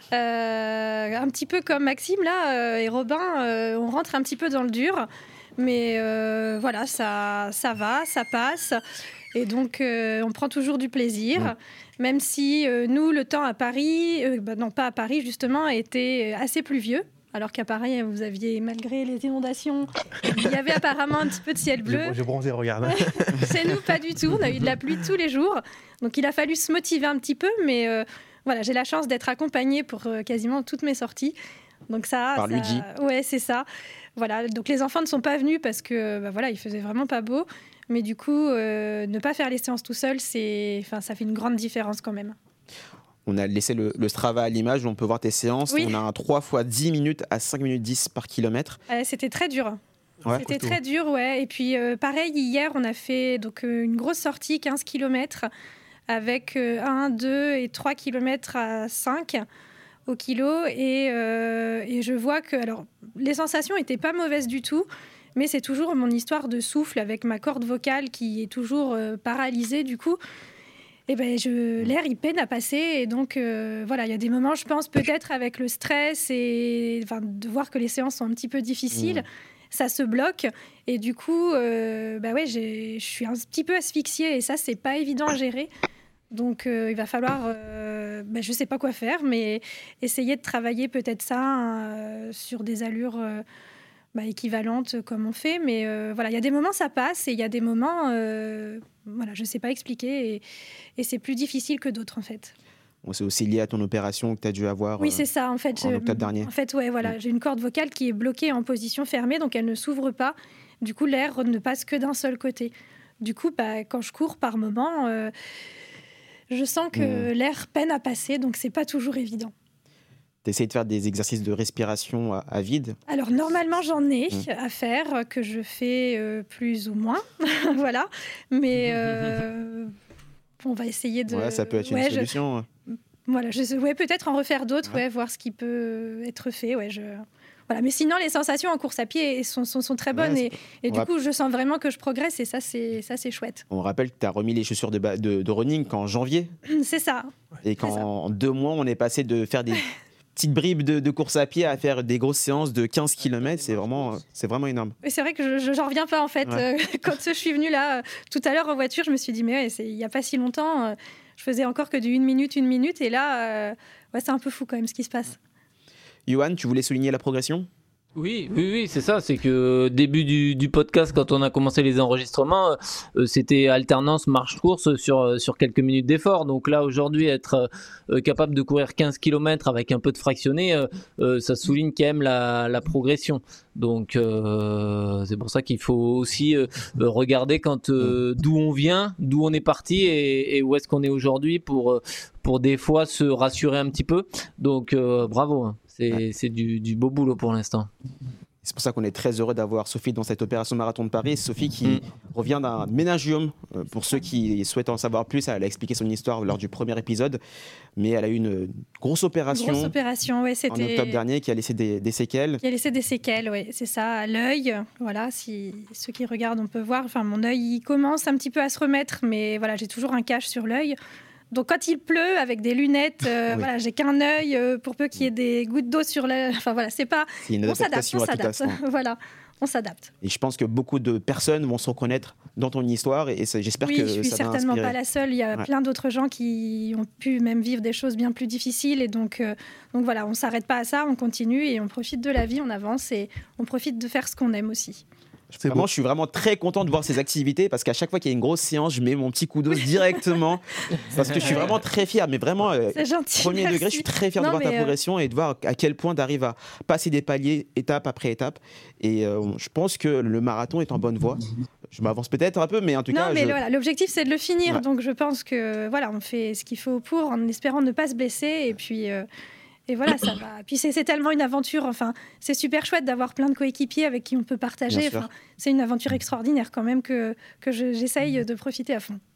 [SPEAKER 7] Euh, un petit peu comme Maxime là euh, et Robin, euh, on rentre un petit peu dans le dur. Mais euh, voilà, ça, ça va, ça passe. Et donc, euh, on prend toujours du plaisir.
[SPEAKER 3] Mm.
[SPEAKER 7] Même si euh, nous, le temps à Paris, euh, bah non pas à Paris justement, était assez pluvieux. Alors qu'à Paris, vous aviez, malgré les inondations, il y avait apparemment un petit peu de ciel bleu.
[SPEAKER 6] J'ai j'ai bronzé, regarde.
[SPEAKER 7] Chez nous, pas du tout. On a eu de la pluie tous les jours. Donc, il a fallu se motiver un petit peu. Mais euh, voilà, j'ai la chance d'être accompagnée pour euh, quasiment toutes mes sorties. Donc ça,
[SPEAKER 3] Par
[SPEAKER 7] ça-
[SPEAKER 3] Luigi.
[SPEAKER 7] Ouais, c'est ça. Voilà. Donc les enfants ne sont pas venus parce que bah, voilà, il faisait vraiment pas beau. Mais du coup, euh, ne pas faire les séances tout seul, c'est, enfin, ça fait une grande différence quand même.
[SPEAKER 3] On a laissé le, le Strava à l'image où on peut voir tes séances.
[SPEAKER 7] Oui.
[SPEAKER 3] On a un trois fois dix minutes à cinq minutes dix par kilomètre.
[SPEAKER 7] Euh, c'était très dur.
[SPEAKER 3] Ouais.
[SPEAKER 7] C'était
[SPEAKER 6] Costaud.
[SPEAKER 7] très dur, ouais. Et puis, euh, pareil, hier, on a fait donc, euh, une grosse sortie, quinze kilomètres, avec euh, un, deux et trois kilomètres à cinq au kilo. Et, euh, et je vois que alors, les sensations n'étaient pas mauvaises du tout, mais c'est toujours mon histoire de souffle avec ma corde vocale qui est toujours euh, paralysée, du coup. Et ben, je, l'air, il peine à passer. Et donc, euh, voilà, il y a des moments, je pense, peut-être avec le stress et enfin, de voir que les séances sont un petit peu difficiles,
[SPEAKER 3] Mmh.
[SPEAKER 7] ça se bloque. Et du coup, euh, bah ouais, j'ai- je suis un petit peu asphyxiée et ça, c'est pas évident à gérer. Donc, euh, il va falloir, euh, bah, je sais pas quoi faire, mais essayer de travailler peut-être ça euh, sur des allures euh, bah, équivalentes comme on fait. Mais euh, voilà, il y a des moments, ça passe et il y a des moments, euh, voilà, je sais pas expliquer et, et c'est plus difficile que d'autres en fait.
[SPEAKER 3] Bon, c'est aussi lié à ton opération que tu as dû avoir.
[SPEAKER 7] Oui,
[SPEAKER 3] euh,
[SPEAKER 7] c'est ça. En fait,
[SPEAKER 3] en
[SPEAKER 7] je-
[SPEAKER 3] octobre dernier.
[SPEAKER 7] En fait, ouais, voilà, j'ai une corde vocale qui est bloquée en position fermée, donc elle ne s'ouvre pas. Du coup, l'air ne passe que d'un seul côté. Du coup, bah, quand je cours par moment, euh, je sens que l'air peine à passer, donc c'est pas toujours évident.
[SPEAKER 3] Tu essayes de faire des exercices de respiration à, à vide.
[SPEAKER 7] Alors normalement j'en ai
[SPEAKER 3] Mm.
[SPEAKER 7] à faire que je fais euh, plus ou moins, voilà. Mais euh, on va essayer de.
[SPEAKER 3] Ouais, ça peut être une
[SPEAKER 7] Ouais, je-
[SPEAKER 3] solution.
[SPEAKER 7] Voilà, je, ouais, peut-être en refaire d'autres,
[SPEAKER 3] Ouais.
[SPEAKER 7] ouais, voir ce qui peut être fait. Ouais, je... voilà. Mais sinon, les sensations en course à pied sont, sont, sont très bonnes
[SPEAKER 3] Ouais,
[SPEAKER 7] et, et
[SPEAKER 3] on
[SPEAKER 7] du
[SPEAKER 3] va-
[SPEAKER 7] coup, je sens vraiment que je progresse et ça, c'est, ça, c'est chouette.
[SPEAKER 3] On rappelle que tu as remis les chaussures de, ba- de, de running qu'en janvier
[SPEAKER 7] C'est ça.
[SPEAKER 3] et qu'en deux mois, on est passé de faire des petites bribes de, de course à pied à faire des grosses séances de quinze kilomètres. C'est vraiment, c'est vraiment énorme.
[SPEAKER 7] Et c'est vrai que je, je- j'en reviens pas en fait.
[SPEAKER 3] Ouais.
[SPEAKER 7] Euh, quand je suis venue là, euh, tout à l'heure en voiture, je me suis dit, mais ouais, c'est- il n'y a pas si longtemps, euh, je faisais encore que du une minute, une minute. Et là, euh, ouais, c'est un peu fou quand même ce qui se passe.
[SPEAKER 3] Johan, tu voulais souligner la progression?
[SPEAKER 4] Oui, oui, oui, c'est ça. C'est que début du, du podcast, quand on a commencé les enregistrements, euh, c'était alternance marche-course sur, sur quelques minutes d'effort. Donc là, aujourd'hui, être euh, capable de courir quinze kilomètres avec un peu de fractionné, euh, euh, ça souligne quand même la, la progression. Donc euh, c'est pour ça qu'il faut aussi euh, regarder quand euh, d'où on vient, d'où on est parti et, et où est-ce qu'on est aujourd'hui pour, pour des fois se rassurer un petit peu. Donc euh, bravo. Hein. C'est, ouais. c'est du, du beau boulot pour l'instant.
[SPEAKER 3] C'est pour ça qu'on est très heureux d'avoir Sophie dans cette opération Marathon de Paris. Sophie qui mmh. revient d'un méningiome. Pour ceux qui souhaitent en savoir plus, elle a expliqué son histoire lors du premier épisode. Mais elle a eu une grosse opération,
[SPEAKER 7] grosse opération ouais, c'était...
[SPEAKER 3] en octobre dernier qui a laissé des, des séquelles.
[SPEAKER 7] Qui a laissé des séquelles, oui, c'est ça, à l'œil. Voilà, si ceux qui regardent, on peut voir. Enfin, mon œil, il commence un petit peu à se remettre, mais voilà, j'ai toujours un cache sur l'œil. Donc quand il pleut avec des lunettes, euh, oui. voilà, j'ai qu'un œil euh, pour peu qu'il y ait des gouttes d'eau sur le. Enfin voilà, c'est pas.
[SPEAKER 3] C'est une adaptation
[SPEAKER 7] on
[SPEAKER 3] à
[SPEAKER 7] s'adapte,
[SPEAKER 3] tout instant.
[SPEAKER 7] Voilà, on s'adapte.
[SPEAKER 3] Et je pense que beaucoup de personnes vont se reconnaître dans ton histoire et j'espère
[SPEAKER 7] oui,
[SPEAKER 3] que
[SPEAKER 7] je suis
[SPEAKER 3] ça va
[SPEAKER 7] certainement
[SPEAKER 3] inspirer.
[SPEAKER 7] pas la seule. Il y a ouais. plein d'autres gens qui ont pu même vivre des choses bien plus difficiles et donc euh, donc voilà, on s'arrête pas à ça, on continue et on profite de la vie, on avance et on profite de faire ce qu'on aime aussi.
[SPEAKER 3] C'est vraiment, je suis vraiment très content de voir ces activités parce qu'à chaque fois qu'il y a une grosse séance, je mets mon petit coup d'os directement parce que je suis vraiment très fier. Mais vraiment, euh,
[SPEAKER 7] gentil,
[SPEAKER 3] premier
[SPEAKER 7] merci.
[SPEAKER 3] degré, je suis très fier
[SPEAKER 7] non,
[SPEAKER 3] de voir ta
[SPEAKER 7] euh...
[SPEAKER 3] progression et de voir à quel point tu arrives à passer des paliers étape après étape. Et euh, je pense que le marathon est en bonne voie. Je m'avance peut-être un peu, mais en tout
[SPEAKER 7] non,
[SPEAKER 3] cas.
[SPEAKER 7] Non, mais
[SPEAKER 3] je...
[SPEAKER 7] voilà, l'objectif c'est de le finir.
[SPEAKER 3] Ouais.
[SPEAKER 7] Donc je pense que voilà, on fait ce qu'il faut pour, en espérant ne pas se blesser. Et puis. Euh... Et voilà, ça va. Puis c'est, c'est tellement une aventure. Enfin, c'est super chouette d'avoir plein de coéquipiers avec qui on peut partager. Enfin, c'est une aventure extraordinaire quand même que, que je, j'essaye de profiter à fond.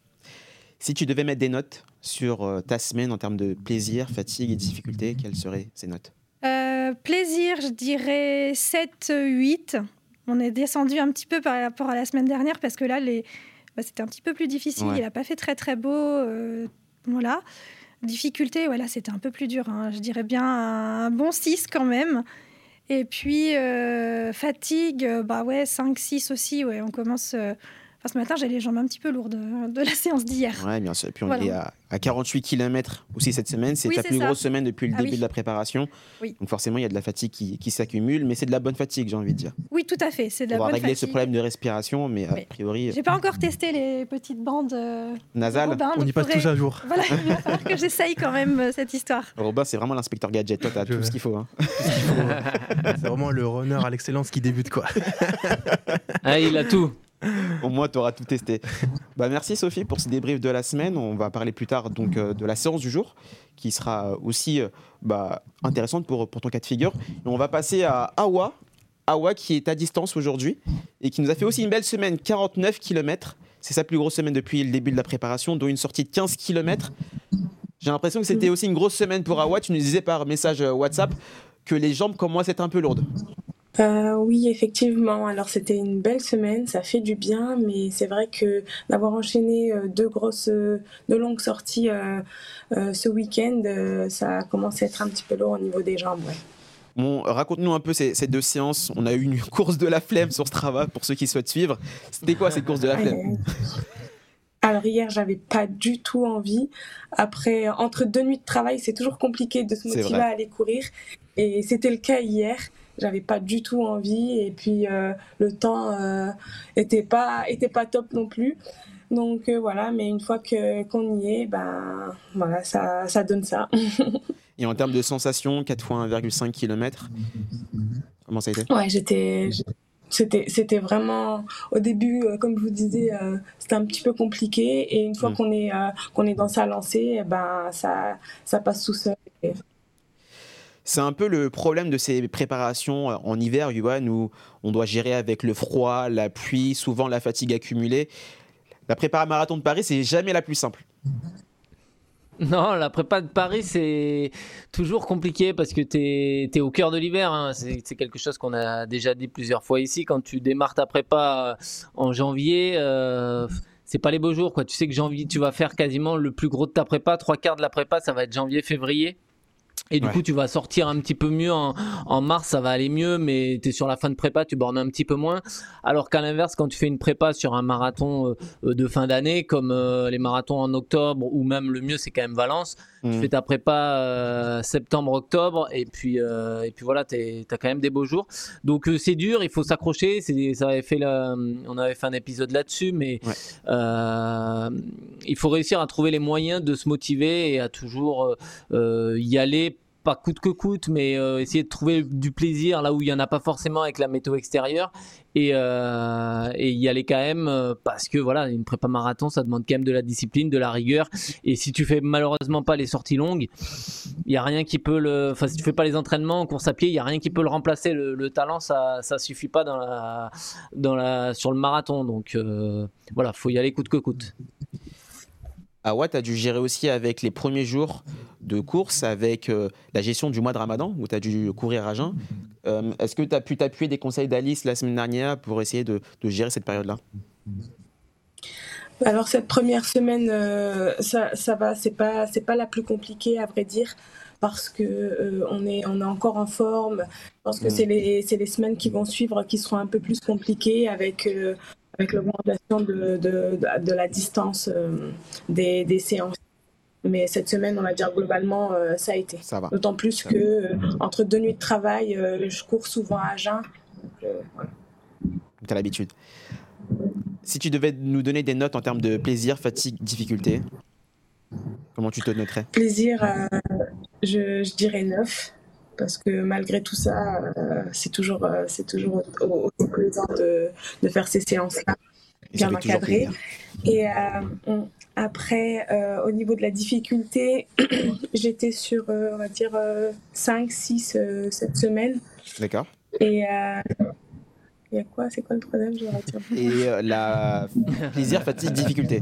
[SPEAKER 3] Si tu devais mettre des notes sur euh, ta semaine en termes de plaisir, fatigue et difficulté, quelles seraient ces notes ?
[SPEAKER 7] euh, Plaisir, je dirais sept, huit. On est descendu un petit peu par rapport à la semaine dernière parce que là, les... bah, c'était un petit peu plus difficile. Ouais. Il n'a pas fait très, très beau. Euh, voilà. Difficulté, voilà, c'était un peu plus dur. Hein. Je dirais bien un bon six quand même. Et puis, euh, fatigue, bah ouais, cinq, six aussi. Ouais, on commence... Euh... Enfin, ce matin, j'ai les jambes un petit peu lourdes de la séance d'hier.
[SPEAKER 3] Ouais, bien sûr. Et puis, on
[SPEAKER 7] voilà.
[SPEAKER 3] est à, à quarante-huit kilomètres aussi cette semaine. C'est
[SPEAKER 7] oui,
[SPEAKER 3] ta
[SPEAKER 7] c'est
[SPEAKER 3] plus
[SPEAKER 7] ça.
[SPEAKER 3] grosse semaine depuis le
[SPEAKER 7] ah,
[SPEAKER 3] début
[SPEAKER 7] oui.
[SPEAKER 3] de la préparation.
[SPEAKER 7] Oui.
[SPEAKER 3] Donc, forcément, il y a de la fatigue qui, qui s'accumule. Mais c'est de la bonne fatigue, j'ai envie de dire.
[SPEAKER 7] Oui, tout à fait. C'est de la
[SPEAKER 3] on va
[SPEAKER 7] bonne
[SPEAKER 3] régler
[SPEAKER 7] fatigue.
[SPEAKER 3] ce problème de respiration, mais oui. a priori...
[SPEAKER 7] J'ai pas encore testé les petites bandes euh,
[SPEAKER 3] nasales.
[SPEAKER 7] Robin,
[SPEAKER 6] on y passe
[SPEAKER 7] pourrait...
[SPEAKER 6] tous un jour.
[SPEAKER 7] Voilà, il va falloir que j'essaye quand même euh, cette histoire.
[SPEAKER 3] Robin, c'est vraiment l'inspecteur gadget. Toi, t'as Je... tout ce qu'il faut. Hein.
[SPEAKER 6] C'est vraiment le runner à l'excellence qui débute, quoi.
[SPEAKER 4] Ah, il a tout.
[SPEAKER 3] Au moins, tu auras tout testé. Bah, merci Sophie pour ce débrief de la semaine. On va parler plus tard donc, euh, de la séance du jour qui sera aussi euh, bah, intéressante pour, pour ton cas de figure. Et on va passer à Awa. Awa qui est à distance aujourd'hui et qui nous a fait aussi une belle semaine, quarante-neuf kilomètres. C'est sa plus grosse semaine depuis le début de la préparation, dont une sortie de quinze kilomètres. J'ai l'impression que c'était aussi une grosse semaine pour Awa. Tu nous disais par message WhatsApp que les jambes comme moi, c'était un peu lourdes.
[SPEAKER 9] Euh, oui, effectivement. Alors, c'était une belle semaine, ça fait du bien, mais c'est vrai que d'avoir enchaîné deux grosses, deux longues sorties euh, euh, ce week-end, euh, ça a commencé à être un petit peu lourd au niveau des jambes, ouais.
[SPEAKER 3] Bon, raconte-nous un peu ces, ces deux séances. On a eu une course de la flemme sur Strava pour ceux qui souhaitent suivre. C'était quoi cette course de la flemme ?
[SPEAKER 9] Alors hier, j'avais pas du tout envie. Après, entre deux nuits de travail, c'est toujours compliqué de se motiver à aller courir. Et c'était le cas hier. J'avais pas du tout envie et puis euh, le temps euh, était pas était pas top non plus. Donc euh, voilà, mais une fois que qu'on y est, ben voilà, ça ça donne ça.
[SPEAKER 3] Et en termes de sensations, quatre fois un virgule cinq kilomètres, comment ça a été ?
[SPEAKER 9] Ouais, j'étais c'était c'était vraiment au début, euh, comme je vous disais, euh, c'était un petit peu compliqué et une fois mmh. qu'on est euh, qu'on est dans sa lancée, ben ça ça passe tout seul. Et...
[SPEAKER 3] C'est un peu le problème de ces préparations en hiver, Yoann, où on doit gérer avec le froid, la pluie, souvent la fatigue accumulée. La prépa marathon de Paris, c'est jamais la plus simple.
[SPEAKER 4] Non, la prépa de Paris, c'est toujours compliqué parce que tu es au cœur de l'hiver. Hein. C'est, c'est quelque chose qu'on a déjà dit plusieurs fois ici. Quand tu démarres ta prépa en janvier, euh, c'est pas les beaux jours, quoi. Tu sais que janvier, tu vas faire quasiment le plus gros de ta prépa. Trois quarts de la prépa, ça va être janvier-février. Et du ouais. coup, tu vas sortir un petit peu mieux en, en mars, ça va aller mieux, mais tu es sur la fin de prépa, tu bornes un petit peu moins. Alors qu'à l'inverse, quand tu fais une prépa sur un marathon euh, de fin d'année, comme euh, les marathons en octobre, ou même le mieux, c'est quand même Valence, Mmh. Tu fais ta prépa euh, septembre-octobre et puis euh, et puis voilà, t'es, t'as quand même des beaux jours. Donc euh, c'est dur, il faut s'accrocher. C'est, ça avait fait la, on avait fait un épisode là-dessus, mais ouais. euh, il faut réussir à trouver les moyens de se motiver et à toujours euh, y aller. Pas coûte que coûte, mais euh, essayer de trouver du plaisir là où il n'y en a pas forcément avec la météo extérieure et, euh, et y aller quand même euh, parce que voilà, une prépa marathon ça demande quand même de la discipline, de la rigueur et si tu fais malheureusement pas les sorties longues, il n'y a rien qui peut le. Enfin, si tu fais pas les entraînements en course à pied, il n'y a rien qui peut le remplacer. Le, le talent ça, ça suffit pas dans la, dans la, sur le marathon donc euh, voilà, faut y aller coûte que coûte.
[SPEAKER 3] Awa, tu as dû gérer aussi avec les premiers jours de course, avec euh, la gestion du mois de Ramadan, où tu as dû courir à jeun. Euh, est-ce que tu as pu t'appuyer des conseils d'Alice la semaine dernière pour essayer de, de gérer cette période-là ?
[SPEAKER 9] Alors cette première semaine, euh, ça, ça va, c'est pas, c'est pas la plus compliquée à vrai dire, parce que euh, on est, on est encore en forme. Je pense que mmh. c'est les, c'est les semaines qui vont suivre qui seront un peu plus compliquées avec. Euh, avec l'augmentation de, de, de, de la distance euh, des, des séances. Mais cette semaine, on va dire globalement, euh, ça a été.
[SPEAKER 3] Ça va.
[SPEAKER 9] D'autant plus ça que euh, entre deux nuits de travail, euh, je cours souvent à jeun. Donc, euh, voilà.
[SPEAKER 3] Tu as l'habitude. Si tu devais nous donner des notes en termes de plaisir, fatigue, difficulté, comment tu te noterais ?
[SPEAKER 9] Plaisir, euh, je, je dirais neuf. Parce que malgré tout ça, euh, c'est toujours, euh, c'est toujours aussi plaisant de, de faire ces séances-là, bien encadrées. Et euh, on, après, euh, au niveau de la difficulté, j'étais sur, euh, on va dire, euh, cinq, six euh, cette semaine.
[SPEAKER 3] D'accord.
[SPEAKER 9] Et il euh, y a quoi ? C'est quoi le troisième ? Je retire.
[SPEAKER 3] Et euh, la plaisir, fatigue, difficulté.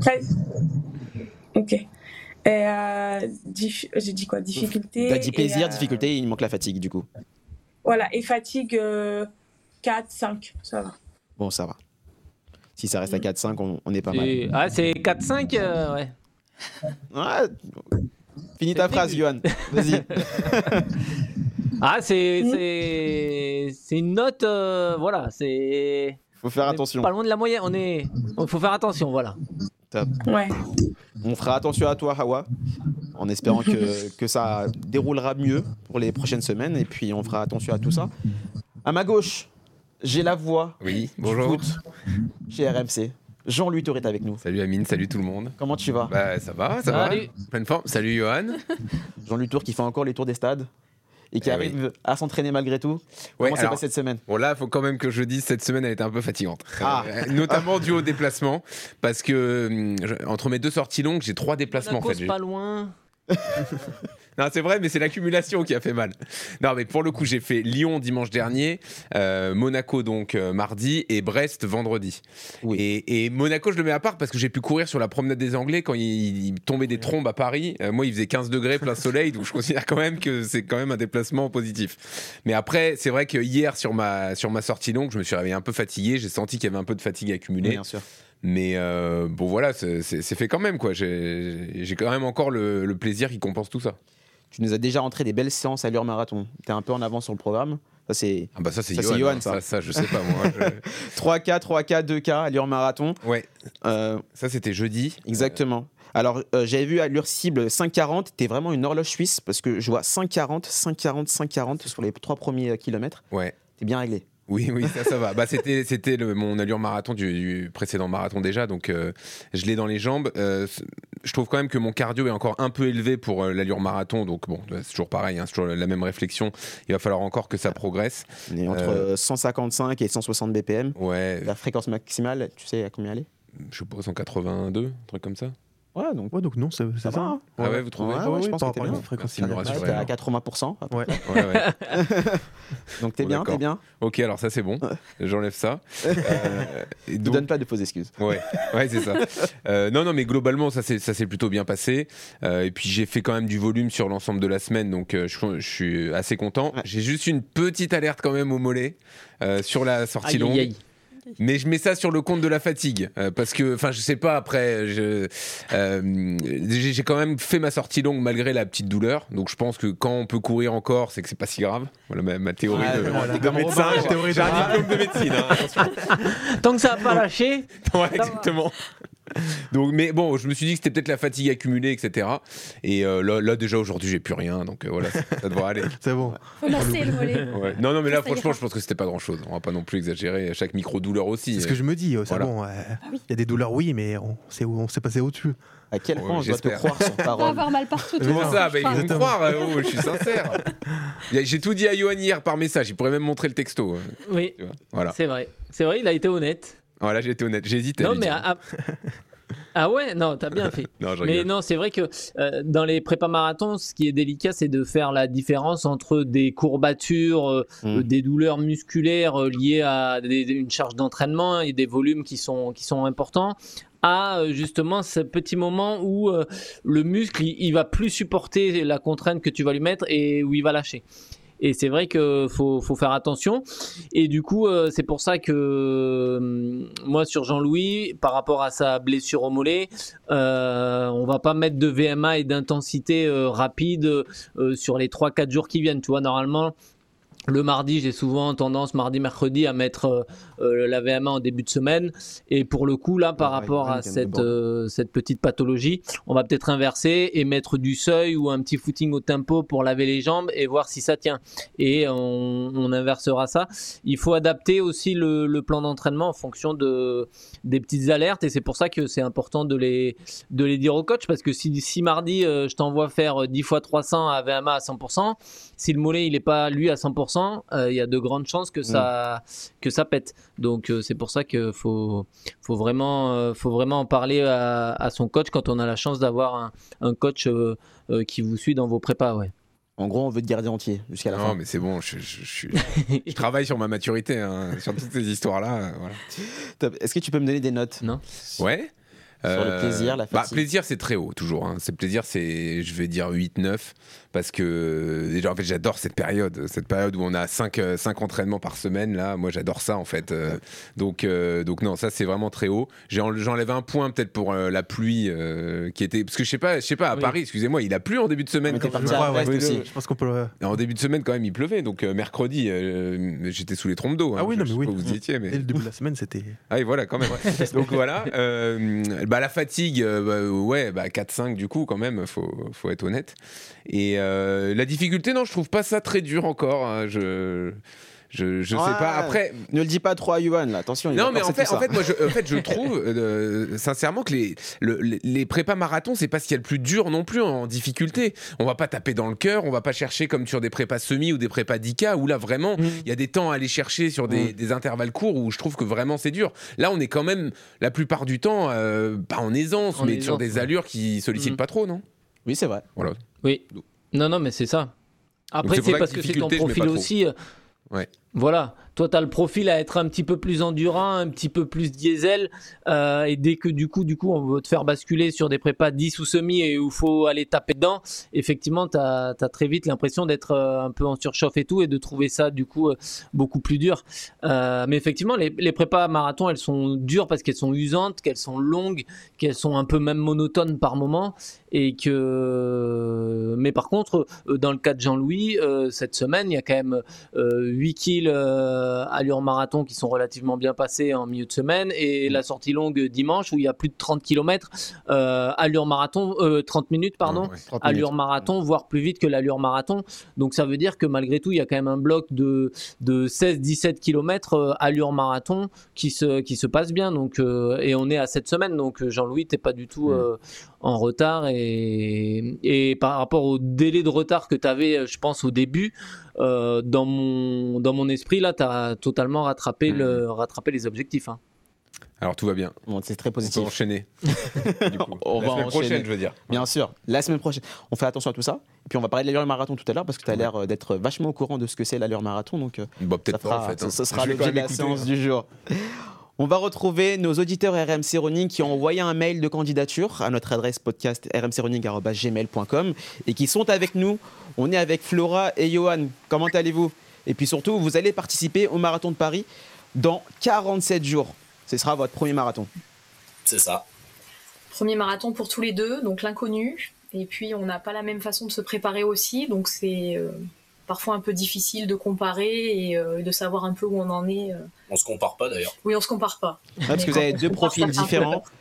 [SPEAKER 9] Ok. Et euh, dif... J'ai dit quoi ? Difficulté.
[SPEAKER 3] Tu as dit plaisir,
[SPEAKER 9] et, euh...
[SPEAKER 3] difficulté, il manque la fatigue du coup.
[SPEAKER 9] Voilà, et fatigue euh, quatre, cinq, ça va.
[SPEAKER 3] Bon, ça va. Si ça reste à quatre cinq, on, on est pas mal.
[SPEAKER 4] Et... Ah, c'est quatre cinq, euh, ouais.
[SPEAKER 3] Ouais. Finis ta phrase, Johan. Vas-y.
[SPEAKER 4] Ah, c'est, c'est... c'est une note, euh, voilà, c'est...
[SPEAKER 3] Faut faire attention.
[SPEAKER 4] Pas loin de la moyenne, on est... Faut faire attention, voilà.
[SPEAKER 3] Top.
[SPEAKER 9] Ouais.
[SPEAKER 3] On fera attention à toi, Awa, en espérant que, que ça déroulera mieux pour les prochaines semaines. Et puis, on fera attention à tout ça. À ma gauche, j'ai la voix.
[SPEAKER 1] Oui, bonjour.
[SPEAKER 3] Chez R M C. Jean-Louis Tour est avec nous.
[SPEAKER 1] Salut Amine, salut tout le monde.
[SPEAKER 3] Comment tu vas ?
[SPEAKER 1] Bah, ça va, ça
[SPEAKER 4] salut.
[SPEAKER 1] va. Pleine forme. Salut Johan.
[SPEAKER 3] Jean-Louis Tour qui fait encore les tours des stades. Et qui
[SPEAKER 1] eh
[SPEAKER 3] arrive
[SPEAKER 1] oui.
[SPEAKER 3] à s'entraîner malgré tout.
[SPEAKER 1] Ouais,
[SPEAKER 3] Comment s'est passé cette semaine ?
[SPEAKER 1] Bon là, il faut quand même que je dise, cette semaine, elle était un peu fatigante.
[SPEAKER 3] Ah.
[SPEAKER 1] Euh, notamment dû au déplacement. Parce que euh, entre mes deux sorties longues, j'ai trois déplacements.
[SPEAKER 4] La cause
[SPEAKER 1] en fait.
[SPEAKER 4] pas loin.
[SPEAKER 1] Non, c'est vrai, mais c'est l'accumulation qui a fait mal. Non, mais pour le coup, j'ai fait Lyon dimanche dernier, euh, Monaco donc euh, mardi et Brest vendredi. Oui. Et, et Monaco, je le mets à part parce que j'ai pu courir sur la promenade des Anglais quand il, il tombait des trombes à Paris. Euh, moi, il faisait quinze degrés, plein soleil, donc je considère quand même que c'est quand même un déplacement positif. Mais après, c'est vrai que hier, sur ma, sur ma sortie longue, je me suis réveillé un peu fatigué. J'ai senti qu'il y avait un peu de fatigue accumulée.
[SPEAKER 3] Oui, bien sûr.
[SPEAKER 1] Mais euh, bon, voilà, c'est, c'est, c'est fait quand même, quoi. J'ai, j'ai quand même encore le, le plaisir qui compense tout ça.
[SPEAKER 3] Tu nous as déjà rentré des belles séances à l'heure marathon. Tu es un peu en avance sur le programme. Ça, c'est,
[SPEAKER 1] ah bah ça, c'est
[SPEAKER 3] ça,
[SPEAKER 1] Johan,
[SPEAKER 3] c'est Johan
[SPEAKER 1] hein.
[SPEAKER 3] ça.
[SPEAKER 1] ça. Ça, je sais pas, moi. Je...
[SPEAKER 3] trois K, trois K, deux K à l'heure marathon.
[SPEAKER 1] Ouais.
[SPEAKER 3] Euh,
[SPEAKER 1] ça, c'était jeudi.
[SPEAKER 3] Exactement. Alors, euh, j'avais vu allure cible cinq quarante. T'es vraiment une horloge suisse parce que je vois cinq quarante, cinq quarante, cinq quarante sur les trois premiers kilomètres.
[SPEAKER 1] Ouais.
[SPEAKER 3] T'es bien réglé.
[SPEAKER 1] Oui, oui, ça, ça va. Bah, c'était, c'était le, mon allure marathon du, du précédent marathon déjà, donc euh, je l'ai dans les jambes. Euh, je trouve quand même que mon cardio est encore un peu élevé pour euh, l'allure marathon, donc bon, c'est toujours pareil, hein, c'est toujours la même réflexion. Il va falloir encore que ça progresse.
[SPEAKER 3] On est entre euh, cent cinquante-cinq et cent soixante B P M.
[SPEAKER 1] Ouais.
[SPEAKER 3] La fréquence maximale, tu sais à combien elle est ?
[SPEAKER 1] Je sais pas, cent quatre-vingt-deux, un truc comme ça.
[SPEAKER 3] Ouais, donc,
[SPEAKER 6] ouais, donc non, c'est, c'est ça. ça.
[SPEAKER 3] Hein.
[SPEAKER 1] Ah ouais, vous trouvez ?
[SPEAKER 3] Ouais, ouais, ouais, je pense que t'es bien.
[SPEAKER 1] Merci de me rassurer.
[SPEAKER 3] Ouais, t'es à quatre-vingts pour cent.
[SPEAKER 6] Ouais.
[SPEAKER 1] ouais, ouais.
[SPEAKER 3] Donc t'es
[SPEAKER 1] bon,
[SPEAKER 3] bien,
[SPEAKER 1] d'accord.
[SPEAKER 3] t'es bien.
[SPEAKER 1] Ok, alors ça c'est bon. J'enlève ça.
[SPEAKER 3] Euh,
[SPEAKER 1] et
[SPEAKER 3] donc...
[SPEAKER 1] donc...
[SPEAKER 3] donne pas de fausses excuses.
[SPEAKER 1] Ouais, ouais, c'est ça. Euh, non, non, mais globalement, ça s'est, ça s'est plutôt bien passé. Euh, et puis j'ai fait quand même du volume sur l'ensemble de la semaine, donc euh, je, je suis assez content. Ouais. J'ai juste une petite alerte quand même au mollet euh, sur la sortie
[SPEAKER 4] aïe,
[SPEAKER 1] longue.
[SPEAKER 4] Aïe, aïe.
[SPEAKER 1] Mais je mets ça sur le compte de la fatigue euh, parce que, enfin, je sais pas. Après, je, euh, j'ai, j'ai quand même fait ma sortie longue malgré la petite douleur. Donc, je pense que quand on peut courir encore, c'est que c'est pas si grave. Voilà ma, ma théorie
[SPEAKER 3] ouais,
[SPEAKER 1] de,
[SPEAKER 3] voilà,
[SPEAKER 1] de médecin.
[SPEAKER 6] Robin,
[SPEAKER 1] J'ai, j'ai un diplôme de médecine. Hein, attention.
[SPEAKER 4] Tant que ça a pas lâché.
[SPEAKER 1] Ouais, exactement. Donc, mais bon, je me suis dit que c'était peut-être la fatigue accumulée, et cetera. Et euh, là, là, déjà aujourd'hui, j'ai plus rien, donc euh, voilà, ça, ça devrait aller.
[SPEAKER 6] C'est bon.
[SPEAKER 7] Faut masser le mollet.
[SPEAKER 1] Ouais. Non, non, mais là,
[SPEAKER 7] Ça
[SPEAKER 1] franchement,
[SPEAKER 7] ira.
[SPEAKER 1] je pense que c'était pas grand-chose. On va pas non plus exagérer. Chaque micro-douleur aussi.
[SPEAKER 6] C'est ce que je me dis. C'est
[SPEAKER 1] Voilà.
[SPEAKER 6] bon. Il y a des douleurs, oui, mais on sait où on s'est passé au-dessus.
[SPEAKER 3] À quel point
[SPEAKER 1] Ouais,
[SPEAKER 3] je dois te
[SPEAKER 1] j'espère.
[SPEAKER 3] croire sur
[SPEAKER 7] On va
[SPEAKER 3] parole.
[SPEAKER 7] avoir mal partout. tout
[SPEAKER 1] Comment
[SPEAKER 7] le
[SPEAKER 1] ça
[SPEAKER 7] temps,
[SPEAKER 1] bah,
[SPEAKER 7] je
[SPEAKER 1] Ils vont
[SPEAKER 7] crois.
[SPEAKER 1] me croire, euh, oh, je suis sincère. J'ai tout dit à Johan hier par message. Il pourrait même montrer le texto. euh,
[SPEAKER 4] Oui,
[SPEAKER 1] tu vois. Voilà.
[SPEAKER 4] c'est vrai. C'est vrai, il a été honnête.
[SPEAKER 1] Voilà, j'ai été honnête. J'ai hésité. à
[SPEAKER 4] Non,
[SPEAKER 1] lui
[SPEAKER 4] mais.
[SPEAKER 1] dire.
[SPEAKER 4] Ah, ah ouais, non, t'as bien fait.
[SPEAKER 1] Non, je
[SPEAKER 4] Mais
[SPEAKER 1] rigole.
[SPEAKER 4] non, c'est vrai que euh, dans les prépas marathons, ce qui est délicat, c'est de faire la différence entre des courbatures, euh,
[SPEAKER 3] Mm.
[SPEAKER 4] euh, des douleurs musculaires euh, liées à des- une charge d'entraînement et des volumes qui sont, qui sont importants, à euh, justement ce petit moment où euh, le muscle, il, il va plus supporter la contrainte que tu vas lui mettre et où il va lâcher. Et c'est vrai qu'il faut, faut faire attention. Et du coup, euh, c'est pour ça que euh, moi, sur Jean-Louis, par rapport à sa blessure au mollet, euh, on va pas mettre de V M A et d'intensité euh, rapide euh, sur les trois quatre jours qui viennent. Tu vois, normalement, le mardi, j'ai souvent tendance, mardi, mercredi, à mettre euh, euh, la V M A en début de semaine. Et pour le coup, là, par
[SPEAKER 3] Ouais,
[SPEAKER 4] rapport
[SPEAKER 3] ouais,
[SPEAKER 4] à
[SPEAKER 3] ils viennent de
[SPEAKER 4] cette,
[SPEAKER 3] Bordeaux.
[SPEAKER 4] euh, cette petite pathologie, on va peut-être inverser et mettre du seuil ou un petit footing au tempo pour laver les jambes et voir si ça tient. Et on, on inversera ça. Il faut adapter aussi le, le plan d'entraînement en fonction de, des petites alertes. Et c'est pour ça que c'est important de les, de les dire au coach. Parce que si, si mardi, euh, je t'envoie faire dix fois trois cents à V M A à cent pour cent, si le mollet il n'est pas lui à cent pour cent, euh, il y a de grandes chances que ça, que ça pète. Donc euh, c'est pour ça qu'il faut, faut, vraiment, euh, faut vraiment en parler à, à son coach quand on a la chance d'avoir un, un coach euh, euh, qui vous suit dans vos prépas. Ouais.
[SPEAKER 3] En gros, on veut te garder entier jusqu'à la
[SPEAKER 1] Non,
[SPEAKER 3] fin.
[SPEAKER 1] mais c'est bon. Je, je- je suis- je travaille sur ma maturité, hein, sur toutes ces histoires-là. euh, voilà.
[SPEAKER 3] Top. Est-ce que tu peux me donner des notes
[SPEAKER 4] Non.
[SPEAKER 1] Ouais.
[SPEAKER 3] Sur le plaisir, la
[SPEAKER 1] bah,
[SPEAKER 3] fatigue.
[SPEAKER 1] plaisir, c'est très haut, toujours. Hein. C'est plaisir, c'est, je vais dire huit neuf. Parce que, déjà, en fait, j'adore cette période. Cette période où on a cinq entraînements par semaine, là. Moi, j'adore ça, en fait. Euh, donc, euh, donc, non, ça, c'est vraiment très haut. J'ai en- J'enlève un point, peut-être, pour euh, la pluie euh, qui était. Parce que je sais pas, je sais pas, à
[SPEAKER 4] Oui.
[SPEAKER 1] Paris, excusez-moi, il a plu en début de semaine.
[SPEAKER 3] Mais t'es
[SPEAKER 1] quand
[SPEAKER 3] parti
[SPEAKER 1] même.
[SPEAKER 3] à Brest
[SPEAKER 6] oui,
[SPEAKER 3] aussi.
[SPEAKER 6] Je pense qu'on peut. le-
[SPEAKER 1] En début de semaine, quand même, il pleuvait. Donc, euh, mercredi, euh, j'étais sous les trompes d'eau. hein.
[SPEAKER 6] Ah oui,
[SPEAKER 1] Je-
[SPEAKER 6] non,
[SPEAKER 1] je
[SPEAKER 6] mais
[SPEAKER 1] sais
[SPEAKER 6] oui.
[SPEAKER 1] pas où vous y étiez, mais.
[SPEAKER 6] Dès le début de la semaine, c'était.
[SPEAKER 1] Ah oui, voilà, quand même. Donc voilà. euh, bah, la fatigue, euh, bah, ouais, bah, quatre cinq du coup, quand même, faut, faut être honnête. Et euh, la difficulté, non, je trouve pas ça très dur encore. hein. Je, je, je sais
[SPEAKER 3] Ouais.
[SPEAKER 1] pas. Après.
[SPEAKER 3] Ne le dis pas trop à Yohan, là. Attention, il va
[SPEAKER 1] Non, mais en
[SPEAKER 3] penser
[SPEAKER 1] fait,
[SPEAKER 3] tout
[SPEAKER 1] en
[SPEAKER 3] ça.
[SPEAKER 1] fait, moi, je, en fait, je trouve euh, sincèrement que les, le- les, les prépas marathons, c'est pas ce qu'il y a le plus dur non plus en difficulté. On va pas taper dans le cœur, on va pas chercher comme sur des prépas semi ou des prépas dix K où là vraiment il
[SPEAKER 3] Mm.
[SPEAKER 1] y a des temps à aller chercher sur des,
[SPEAKER 3] Mm.
[SPEAKER 1] des intervalles courts où je trouve que vraiment c'est dur. Là, on est quand même la plupart du temps euh, pas en aisance,
[SPEAKER 4] En
[SPEAKER 1] mais
[SPEAKER 4] aisance,
[SPEAKER 1] sur des
[SPEAKER 4] ouais.
[SPEAKER 1] allures qui sollicitent
[SPEAKER 4] Mm.
[SPEAKER 1] pas trop, non?
[SPEAKER 3] Oui, c'est vrai.
[SPEAKER 1] Voilà.
[SPEAKER 4] Oui. Non, non, mais c'est ça. Après,
[SPEAKER 1] c'est pour
[SPEAKER 4] c'est
[SPEAKER 1] ça
[SPEAKER 4] parce
[SPEAKER 1] que
[SPEAKER 4] que c'est ton
[SPEAKER 1] difficulté, je mets
[SPEAKER 4] profil
[SPEAKER 1] pas trop.
[SPEAKER 4] aussi. euh,
[SPEAKER 1] Ouais.
[SPEAKER 4] Voilà. Toi, tu as le profil à être un petit peu plus endurant, un petit peu plus diesel. euh, et dès que du coup, du coup, on veut te faire basculer sur des prépas dix ou semi et où il faut aller taper dedans, effectivement, tu as très vite l'impression d'être euh, un peu en surchauffe et tout et de trouver ça, du coup, euh, beaucoup plus dur. Euh, mais effectivement, les, les prépas marathon, elles sont dures parce qu'elles sont usantes, qu'elles sont longues, qu'elles sont un peu même monotones par moment. Et que. Mais par contre, euh, dans le cas de Jean-Louis, euh, cette semaine, il y a quand même euh, huit kills euh, allure marathon qui sont relativement bien passés en milieu de semaine et la sortie longue dimanche où il y a plus de trente kilomètres euh, allure marathon, euh, trente minutes pardon,
[SPEAKER 1] Ouais, ouais.
[SPEAKER 3] trente
[SPEAKER 4] allure
[SPEAKER 3] minutes.
[SPEAKER 4] marathon, voire plus vite que l'allure marathon. Donc ça veut dire que malgré tout, il y a quand même un bloc de, de seize dix-sept kilomètres euh, allure marathon qui se, qui se passe bien. Donc, euh, et on est à cette semaine, donc Jean-Louis, t'es pas du tout euh, en retard. Et, et par rapport au délai de retard que tu avais, je pense, au début, euh, dans, mon, dans mon esprit, là, tu as totalement rattrapé,
[SPEAKER 1] Mhm.
[SPEAKER 4] le, rattrapé les objectifs. Hein.
[SPEAKER 1] Alors tout va bien.
[SPEAKER 3] Bon, c'est très
[SPEAKER 1] On peut
[SPEAKER 3] positif.
[SPEAKER 1] enchaîner. Du coup.
[SPEAKER 3] On
[SPEAKER 1] La
[SPEAKER 3] va
[SPEAKER 1] semaine
[SPEAKER 3] enchaîner.
[SPEAKER 1] prochaine, je veux dire.
[SPEAKER 3] Bien sûr, la semaine prochaine. On fait attention à tout ça. Et puis on va parler de l'allure marathon tout à l'heure parce que tu as l'air euh, d'être vachement au courant de ce que c'est l'allure marathon. Donc euh,
[SPEAKER 1] Bah,
[SPEAKER 3] ça,
[SPEAKER 1] peut-être pas
[SPEAKER 3] fera-
[SPEAKER 1] en fait.
[SPEAKER 3] ça-
[SPEAKER 1] hein.
[SPEAKER 3] ça sera
[SPEAKER 1] Je vais
[SPEAKER 3] l'objet
[SPEAKER 1] quand
[SPEAKER 3] de
[SPEAKER 1] même
[SPEAKER 3] la
[SPEAKER 1] écouter,
[SPEAKER 3] séance
[SPEAKER 1] hein.
[SPEAKER 3] du jour. On va retrouver nos auditeurs R M C Running qui ont envoyé un mail de candidature à notre adresse podcast r m c running arobase gmail point com et qui sont avec nous. On est avec Flora et Johan. Comment allez-vous? Et puis surtout, vous allez participer au marathon de Paris dans quarante-sept jours. Ce sera votre premier marathon.
[SPEAKER 2] C'est ça.
[SPEAKER 10] Premier marathon pour tous les deux, donc l'inconnu. Et puis on n'a pas la même façon de se préparer aussi, donc c'est euh, parfois un peu difficile de comparer et euh, de savoir un peu où on en est. euh.
[SPEAKER 2] On se compare pas d'ailleurs.
[SPEAKER 10] Oui, on se compare pas.
[SPEAKER 3] Ouais, parce
[SPEAKER 10] Mais
[SPEAKER 3] que vous
[SPEAKER 10] quand
[SPEAKER 3] avez
[SPEAKER 10] on se
[SPEAKER 3] deux
[SPEAKER 10] compare,
[SPEAKER 3] profils
[SPEAKER 10] ça fait un peu
[SPEAKER 3] différents.
[SPEAKER 10] peur.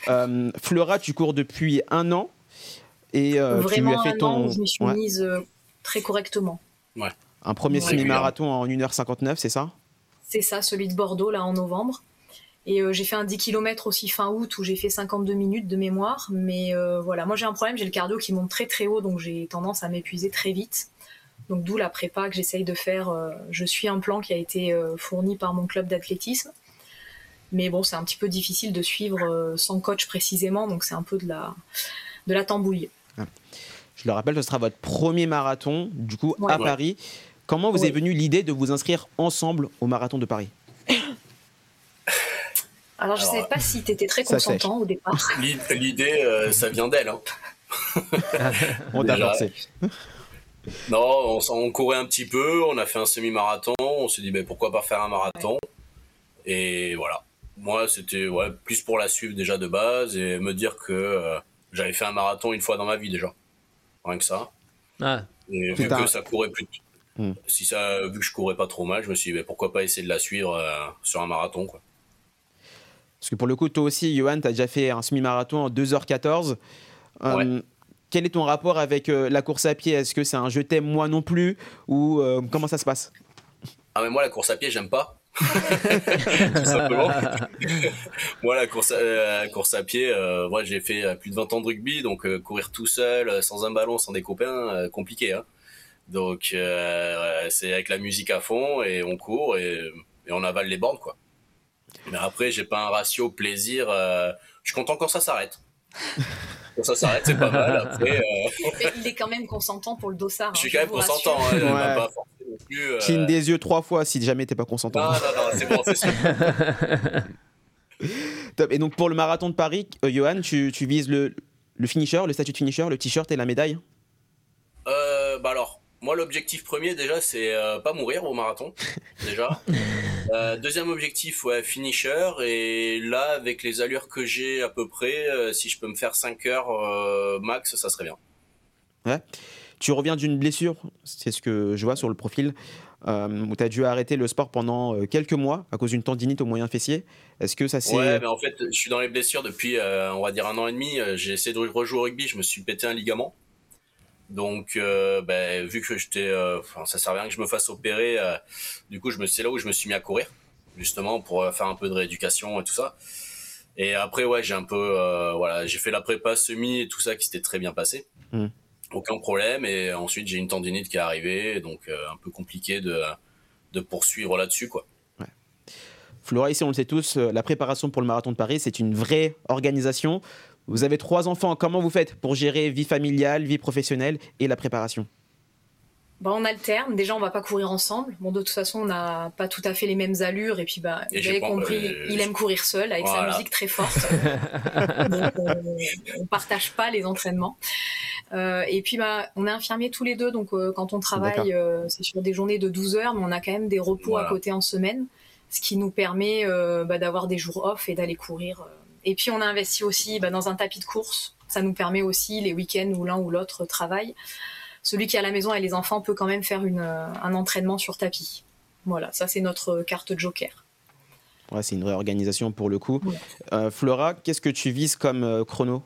[SPEAKER 3] Euh, Flora, tu cours depuis un an et euh,
[SPEAKER 10] Vraiment
[SPEAKER 3] tu as fait
[SPEAKER 10] un
[SPEAKER 3] ton.
[SPEAKER 10] an où je me suis
[SPEAKER 3] Ouais.
[SPEAKER 10] mise euh, très correctement.
[SPEAKER 2] Ouais.
[SPEAKER 3] Un premier
[SPEAKER 10] Ouais.
[SPEAKER 3] semi-marathon en une heure cinquante-neuf, c'est ça?
[SPEAKER 10] C'est ça, celui de Bordeaux, là, en novembre. Et euh, j'ai fait un dix kilomètres aussi fin août où j'ai fait cinquante-deux minutes de mémoire. Mais euh, voilà, moi j'ai un problème, j'ai le cardio qui monte très très haut, donc j'ai tendance à m'épuiser très vite. Donc d'où la prépa que j'essaye de faire. Euh, je suis un plan qui a été euh, fourni par mon club d'athlétisme. Mais bon, c'est un petit peu difficile de suivre euh, sans coach précisément, donc c'est un peu de la, de la tambouille.
[SPEAKER 3] Je le rappelle, ce sera votre premier marathon, du coup,
[SPEAKER 10] Ouais.
[SPEAKER 3] à
[SPEAKER 10] Ouais.
[SPEAKER 3] Paris. Comment vous
[SPEAKER 10] Ouais.
[SPEAKER 3] est venue l'idée de vous inscrire ensemble au marathon de Paris?
[SPEAKER 10] Alors je
[SPEAKER 2] Alors,
[SPEAKER 10] sais pas si t'étais très
[SPEAKER 3] ça
[SPEAKER 10] consentant au départ.
[SPEAKER 2] L'id- L'idée, euh, ça vient d'elle. Hein.
[SPEAKER 3] On t'a
[SPEAKER 2] Déjà.
[SPEAKER 3] forcé.
[SPEAKER 2] Non, on, s'en- on courait un petit peu, on a fait un semi-marathon, on s'est dit ben, pourquoi pas faire un marathon. Et voilà. Moi, c'était ouais, plus pour la suivre déjà de base et me dire que euh, j'avais fait un marathon une fois dans ma vie déjà. Rien que ça.
[SPEAKER 4] Ah,
[SPEAKER 2] Et vu
[SPEAKER 3] Putain.
[SPEAKER 2] que ça courait plus.
[SPEAKER 3] Hmm.
[SPEAKER 2] Si ça, vu que je courais pas trop mal, je me suis dit ben, pourquoi pas essayer de la suivre euh, sur un marathon, quoi.
[SPEAKER 3] Parce que pour le coup, toi aussi, Johan, tu as déjà fait un semi-marathon en deux heures quatorze. Euh,
[SPEAKER 2] Ouais.
[SPEAKER 3] Quel est ton rapport avec euh, la course à pied? Est-ce que c'est un je t'aime, moi non plus? Ou euh, comment ça se passe?
[SPEAKER 2] Ah mais moi la course à pied j'aime pas. Tout simplement. Moi la course à, euh, la course à pied, euh, moi j'ai fait euh, plus de vingt ans de rugby, donc euh, courir tout seul, euh, sans un ballon, sans des copains, euh, compliqué. Hein. Donc euh, c'est avec la musique à fond et on court et, et on avale les bornes quoi. Mais après j'ai pas un ratio plaisir. Euh, je suis content quand ça s'arrête. Quand ça s'arrête c'est pas mal. Après, euh,
[SPEAKER 10] Mais il est quand même consentant pour le dossard.
[SPEAKER 2] je suis
[SPEAKER 10] hein,
[SPEAKER 2] quand même
[SPEAKER 10] vous rassure.
[SPEAKER 2] consentant. Hein,
[SPEAKER 3] Ouais.
[SPEAKER 2] on va pas forcer non plus. euh,
[SPEAKER 3] Cligne des yeux trois fois si jamais t'es pas consentant.
[SPEAKER 2] Non non non c'est bon c'est sûr.
[SPEAKER 3] Top. Et donc pour le marathon de Paris, euh, Johan, tu, tu vises le, le finisher, le statut de finisher, le t-shirt et la médaille?
[SPEAKER 2] Euh, bah alors, moi l'objectif premier déjà c'est euh, pas mourir au marathon déjà. Euh, deuxième objectif ouais finisher et là avec les allures que j'ai à peu près, euh, si je peux me faire cinq heures euh, max ça serait bien.
[SPEAKER 3] Ouais. Tu reviens d'une blessure, c'est ce que je vois sur le profil, euh, où tu as dû arrêter le sport pendant euh, quelques mois à cause d'une tendinite au moyen fessier. Est-ce que ça c'est...
[SPEAKER 2] Ouais mais en fait je suis dans les blessures depuis euh, on va dire un an et demi. Euh, j'ai essayé de rejouer au rugby, je me suis pété un ligament. Donc, euh, ben, vu que j'étais, euh, enfin, ça sert à rien que je me fasse opérer. Euh, du coup, je me, c'est là où je me suis mis à courir, justement pour euh, faire un peu de rééducation et tout ça. Et après, ouais, j'ai un peu, euh, voilà, j'ai fait la prépa semi et tout ça qui s'était très bien passé,
[SPEAKER 3] Mm.
[SPEAKER 2] aucun problème. Et ensuite, j'ai une tendinite qui est arrivée, donc euh, un peu compliqué de de poursuivre là-dessus, quoi.
[SPEAKER 3] Flora, ici on le sait tous, euh, la préparation pour le marathon de Paris, c'est une vraie organisation. Vous avez trois enfants, comment vous faites pour gérer vie familiale, vie professionnelle et la préparation?
[SPEAKER 10] Bah, on alterne. Déjà, on va pas courir ensemble. Bon, de toute façon, on n'a pas tout à fait les mêmes allures. Et puis, bah,
[SPEAKER 2] Et
[SPEAKER 10] vous
[SPEAKER 2] j'ai
[SPEAKER 10] avez
[SPEAKER 2] pas-
[SPEAKER 10] compris,
[SPEAKER 2] euh,
[SPEAKER 10] il aime courir seul avec
[SPEAKER 2] Voilà.
[SPEAKER 10] sa musique très forte. Donc, on, on partage pas les entraînements. Euh, et puis, bah, on est infirmiers tous les deux. Donc, euh, quand on travaille, euh, c'est sur des journées de douze heures, mais on a quand même des repos
[SPEAKER 2] Voilà.
[SPEAKER 10] à côté en semaine, ce qui nous permet euh, bah, d'avoir des jours off et d'aller courir. euh. Et puis, on a investi aussi bah, dans un tapis de course. Ça nous permet aussi, les week-ends où l'un ou l'autre travaille, celui qui est à la maison et les enfants peut quand même faire une, un entraînement sur tapis. Voilà, ça c'est notre carte joker.
[SPEAKER 3] Ouais, c'est une vraie organisation pour le coup.
[SPEAKER 10] Ouais.
[SPEAKER 3] Euh, Flora, qu'est-ce que tu vises comme euh, chrono?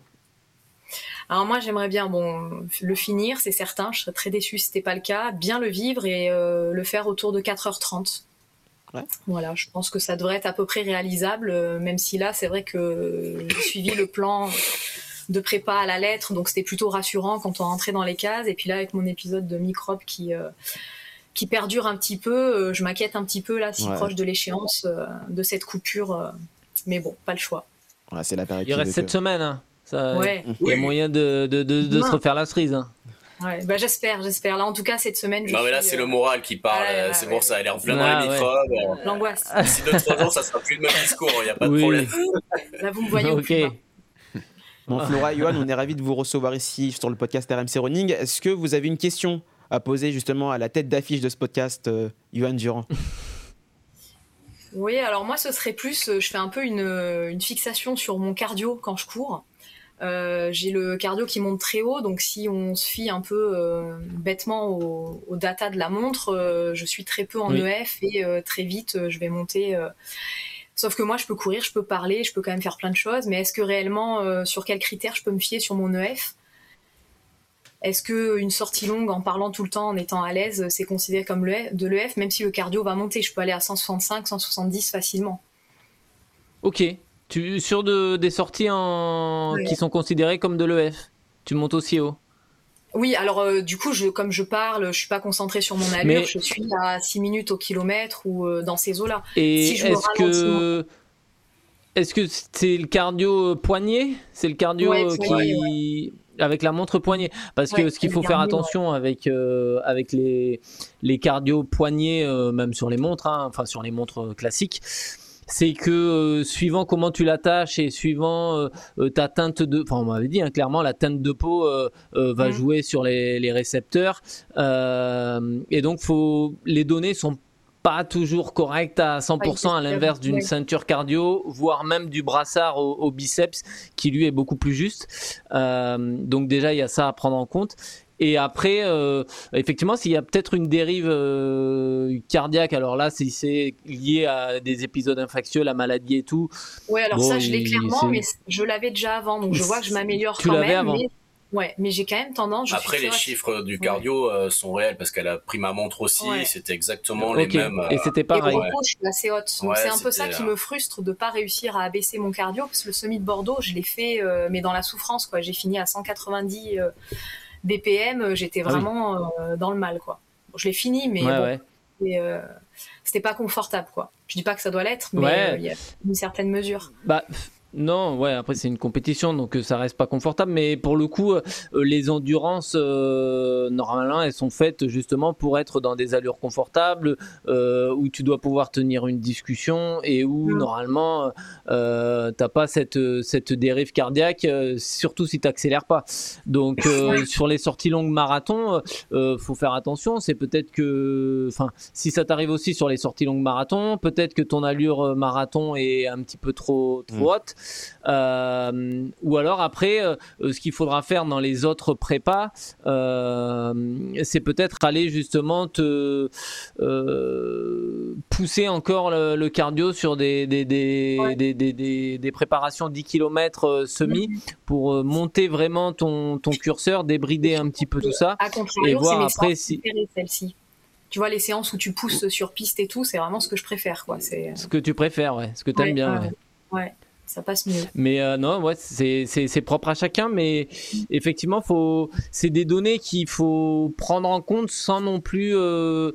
[SPEAKER 10] Alors moi j'aimerais bien bon, le finir, c'est certain, je serais très déçue si c'était pas le cas, bien le vivre et euh, le faire autour de quatre heures trente.
[SPEAKER 3] Ouais.
[SPEAKER 10] Voilà, je pense que ça devrait être à peu près réalisable, euh, même si là c'est vrai que j'ai suivi le plan de prépa à la lettre, donc c'était plutôt rassurant quand on rentrait dans les cases. Et puis là avec mon épisode de microbe qui euh, qui perdure un petit peu, euh, je m'inquiète un petit peu là, si
[SPEAKER 3] Ouais.
[SPEAKER 10] proche de l'échéance euh, de cette coupure. euh, mais bon, pas le choix.
[SPEAKER 3] Ouais, c'est la période
[SPEAKER 4] il
[SPEAKER 3] qui
[SPEAKER 4] reste
[SPEAKER 3] veut
[SPEAKER 4] cette
[SPEAKER 3] que-
[SPEAKER 4] semaine. Hein. Ça,
[SPEAKER 10] Ouais.
[SPEAKER 4] il y a moyen de, de, de, de se
[SPEAKER 10] Demain.
[SPEAKER 4] refaire la cerise. Hein.
[SPEAKER 10] Ouais, bah j'espère, j'espère. Là en tout cas cette semaine, je
[SPEAKER 2] Non mais là
[SPEAKER 10] suis,
[SPEAKER 2] c'est
[SPEAKER 10] euh,
[SPEAKER 2] le moral qui parle.
[SPEAKER 10] ouais,
[SPEAKER 2] euh,
[SPEAKER 10] ouais,
[SPEAKER 2] c'est
[SPEAKER 10] ouais.
[SPEAKER 2] pour ça, elle est en plein
[SPEAKER 4] Ah,
[SPEAKER 2] dans les
[SPEAKER 4] ouais.
[SPEAKER 2] microbes.
[SPEAKER 10] l'angoisse.
[SPEAKER 2] D'ici deux trois ans, ça sera plus le même discours. Il y a pas de
[SPEAKER 4] Oui.
[SPEAKER 2] problème.
[SPEAKER 10] Là vous me voyez au
[SPEAKER 4] Ok.
[SPEAKER 10] plus bas.
[SPEAKER 3] Bon, Flora et Johan, on est ravis de vous recevoir ici sur le podcast R M C Running. Est-ce que vous avez une question à poser justement à la tête d'affiche de ce podcast, euh, Johan Durand?
[SPEAKER 10] Oui, alors moi ce serait plus, euh, je fais un peu une, euh, une fixation sur mon cardio quand je cours. Euh, j'ai le cardio qui monte très haut, donc si on se fie un peu euh, bêtement aux au data de la montre, euh, je suis très peu en
[SPEAKER 4] Oui.
[SPEAKER 10] E F et euh, très vite euh, je vais monter euh, Sauf que moi, je peux courir, je peux parler, je peux quand même faire plein de choses, mais est-ce que réellement, euh, sur quels critères je peux me fier sur mon E F ? Est-ce qu'une sortie longue en parlant tout le temps, en étant à l'aise, c'est considéré comme le, de l'E F, même si le cardio va monter ? Je peux aller à cent soixante-cinq, cent soixante-dix facilement.
[SPEAKER 4] Ok. Tu, sur de, des sorties en, ouais. qui sont considérées comme de l'E F, tu montes aussi haut ?
[SPEAKER 10] Oui, alors euh, du coup, je, comme je parle, je suis pas concentrée sur mon allure, mais... je suis à six minutes au kilomètre ou euh, dans ces eaux-là.
[SPEAKER 4] Et
[SPEAKER 10] si je
[SPEAKER 4] est-ce que... Est-ce que c'est le cardio poignet ? C'est le cardio ouais, qui... Ouais. Avec la montre poignet, parce que ouais, ce qu'il faut faire attention ouais. avec euh, avec les les cardio poignets, euh, même sur les montres, hein, enfin sur les montres classiques, c'est que euh, suivant comment tu l'attaches et suivant euh, ta teinte de, enfin on m'avait dit hein, clairement la teinte de peau euh, euh, va mmh. jouer sur les les récepteurs, euh, et donc faut les données sont pas toujours correct à cent pour cent, à l'inverse d'une ceinture cardio, voire même du brassard au, au biceps qui lui est beaucoup plus juste. Euh, donc déjà il y a ça à prendre en compte. Et après, euh, effectivement, s'il y a peut-être une dérive euh, cardiaque, alors là, si c'est lié à des épisodes infectieux, la maladie et tout.
[SPEAKER 10] Oui, alors
[SPEAKER 4] bon,
[SPEAKER 10] ça, je l'ai
[SPEAKER 4] il,
[SPEAKER 10] clairement,
[SPEAKER 4] c'est...
[SPEAKER 10] mais je l'avais déjà avant, donc je vois que je m'améliore
[SPEAKER 4] tu
[SPEAKER 10] quand
[SPEAKER 4] l'avais
[SPEAKER 10] même.
[SPEAKER 4] Avant.
[SPEAKER 10] Mais... Ouais, mais j'ai quand même tendance. Je
[SPEAKER 2] Après, les chiffres du cardio ouais. euh, sont réels parce qu'elle a pris ma montre aussi. Ouais. C'était exactement okay. les mêmes. Euh...
[SPEAKER 4] Et c'était pareil.
[SPEAKER 10] Et au repos, je suis assez haute. Donc
[SPEAKER 2] ouais,
[SPEAKER 10] c'est un peu ça qui me frustre de pas réussir à abaisser mon cardio parce que le semi de Bordeaux, je l'ai fait, euh, mais dans la souffrance, quoi. J'ai fini à cent quatre-vingt-dix euh, B P M. J'étais vraiment ah oui. euh, dans le mal, quoi. Bon, je l'ai fini, mais
[SPEAKER 4] ouais,
[SPEAKER 10] bon,
[SPEAKER 4] ouais.
[SPEAKER 10] Et, euh, c'était pas confortable, quoi. Je dis pas que ça doit l'être, mais il
[SPEAKER 4] ouais.
[SPEAKER 10] euh, y a une certaine mesure.
[SPEAKER 4] Bah. Non, ouais, après c'est une compétition, donc ça reste pas confortable, mais pour le coup, euh, les endurances, euh, normalement, elles sont faites justement pour être dans des allures confortables, euh, où tu dois pouvoir tenir une discussion et où mmh. normalement, euh, t'as pas cette, cette dérive cardiaque, euh, surtout si t'accélères pas. Donc euh, sur les sorties longues marathon, euh, faut faire attention, c'est peut-être que, enfin, si ça t'arrive aussi sur les sorties longues marathon, peut-être que ton allure marathon est un petit peu trop, trop mmh. haute. Euh, ou alors après euh, ce qu'il faudra faire dans les autres prépas euh, c'est peut-être aller justement te euh, pousser encore le, le cardio sur des, des, des, ouais. des, des, des, des préparations dix kilomètres euh, semi pour euh, monter vraiment ton, ton curseur, débrider un petit peu tout ça
[SPEAKER 10] et
[SPEAKER 4] voir après si
[SPEAKER 10] celle-ci. Tu vois, les séances où tu pousses sur piste et tout, c'est vraiment ce que je préfère, quoi. C'est...
[SPEAKER 4] Ce que tu préfères, ouais, ce que tu aimes
[SPEAKER 10] ouais,
[SPEAKER 4] bien.
[SPEAKER 10] ouais. ouais. ouais. Ça passe mieux.
[SPEAKER 4] Mais euh, non, ouais, c'est, c'est, c'est propre à chacun, mais effectivement, faut, c'est des données qu'il faut prendre en compte sans non plus euh,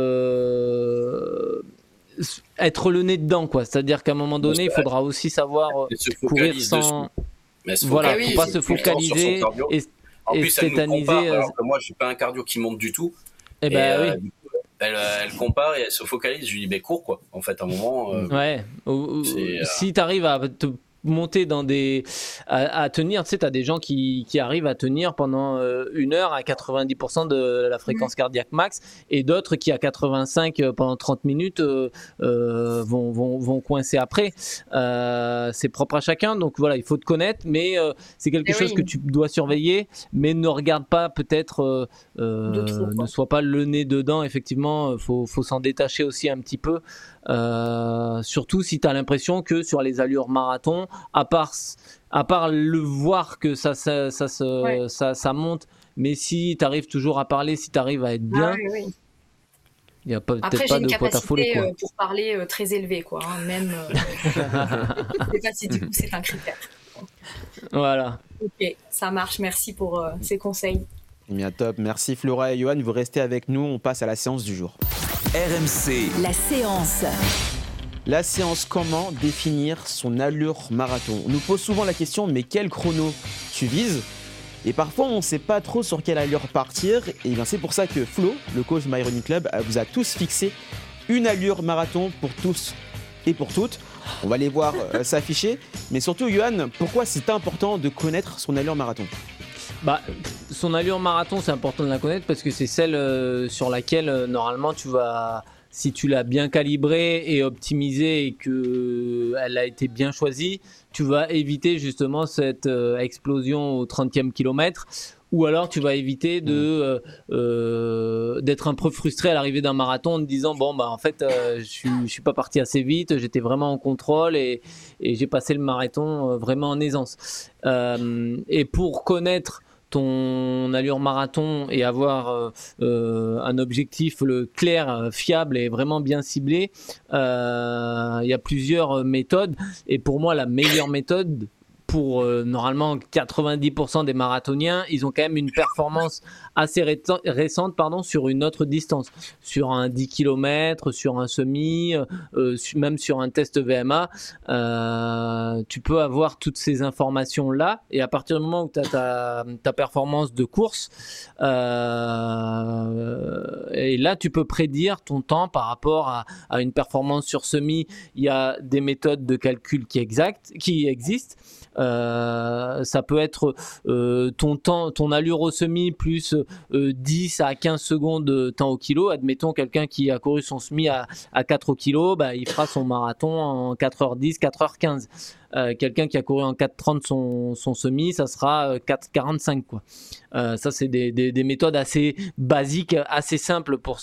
[SPEAKER 4] euh, être le nez dedans, quoi. C'est-à-dire qu'à un moment donné, il faudra aussi savoir courir sans. Voilà,
[SPEAKER 2] oui,
[SPEAKER 4] faut pas se focaliser et,
[SPEAKER 2] en
[SPEAKER 4] et
[SPEAKER 2] plus,
[SPEAKER 4] tétaniser.
[SPEAKER 2] Elle nous compare, alors que moi, j'ai pas un cardio qui monte du tout.
[SPEAKER 4] Eh ben
[SPEAKER 2] et,
[SPEAKER 4] oui.
[SPEAKER 2] Euh, Elle, elle compare et elle se focalise. Je lui dis, mais cours quoi. En fait, à un moment. Euh,
[SPEAKER 4] ouais. Ou,
[SPEAKER 2] euh...
[SPEAKER 4] Si tu arrives à te monter dans des. à, à tenir, tu sais, tu as des gens qui, qui arrivent à tenir pendant euh, une heure à quatre-vingt-dix pour cent de la fréquence cardiaque max et d'autres qui, à quatre-vingt-cinq pendant trente minutes, euh, euh, vont, vont, vont coincer après. Euh, c'est propre à chacun. Donc voilà, il faut te connaître, mais euh, c'est quelque et chose oui. que tu dois surveiller, mais ne regarde pas peut-être. Euh, euh, trop, ne sois pas le nez dedans. Effectivement, il faut, faut s'en détacher aussi un petit peu. Euh, surtout si tu as l'impression que sur les allures marathon, à part, à part le voir que ça, ça, ça, ça, ouais. ça, ça monte, mais si tu arrives toujours à parler, si tu arrives à être bien, il ah, oui, oui. n'y a pas,
[SPEAKER 10] Après,
[SPEAKER 4] peut-être pas de quoi t'affoler.
[SPEAKER 10] Après, j'ai une capacité pour parler euh, très élevée, quoi. Hein, même, euh, je sais pas si du coup c'est un critère.
[SPEAKER 4] Voilà.
[SPEAKER 10] Ok, ça marche. Merci pour euh, ces conseils.
[SPEAKER 3] Bien top. Merci Flora et Johan. Vous restez avec nous. On passe à la séance du jour.
[SPEAKER 11] R M C. La séance.
[SPEAKER 3] La séance, comment définir son allure marathon ? On nous pose souvent la question, mais quel chrono tu vises ? Et parfois, on ne sait pas trop sur quelle allure partir. Et bien, c'est pour ça que Flo, le coach My Running Club, vous a tous fixé une allure marathon pour tous et pour toutes. On va les voir euh, s'afficher. Mais surtout, Johan, pourquoi c'est important de connaître son allure marathon ?
[SPEAKER 4] Bah, son allure marathon, c'est important de la connaître parce que c'est celle euh, sur laquelle euh, normalement tu vas, si tu l'as bien calibrée et optimisée et que elle a été bien choisie, tu vas éviter justement cette euh, explosion au trentième kilomètre ou alors tu vas éviter de euh, euh, d'être un peu frustré à l'arrivée d'un marathon en te disant bon bah en fait euh, je suis je suis pas parti assez vite, j'étais vraiment en contrôle et, et j'ai passé le marathon euh, vraiment en aisance. Euh, et pour connaître ton allure marathon et avoir euh, euh, un objectif le clair, fiable et vraiment bien ciblé, euh, il y a plusieurs méthodes et pour moi la meilleure méthode pour euh, normalement quatre-vingt-dix pour cent des marathoniens, ils ont quand même une performance assez ré- récente pardon, sur une autre distance, sur un dix kilomètres, sur un semi, euh, même sur un test V M A. Euh, tu peux avoir toutes ces informations-là et à partir du moment où tu as ta, ta performance de course, euh, et là tu peux prédire ton temps par rapport à, à une performance sur semi. Il y a des méthodes de calcul qui, exact, qui existent. Euh, ça peut être euh, ton temps, ton allure au semi plus euh, dix à quinze secondes de temps au kilo. Admettons quelqu'un qui a couru son semi à, à quatre au kilo, bah, il fera son marathon en quatre heures dix, quatre heures quinze. Euh, quelqu'un qui a couru en quatre heures trente son, son semi, ça sera quatre heures quarante-cinq quoi. Euh, ça c'est des, des, des méthodes assez basiques, assez simples pour,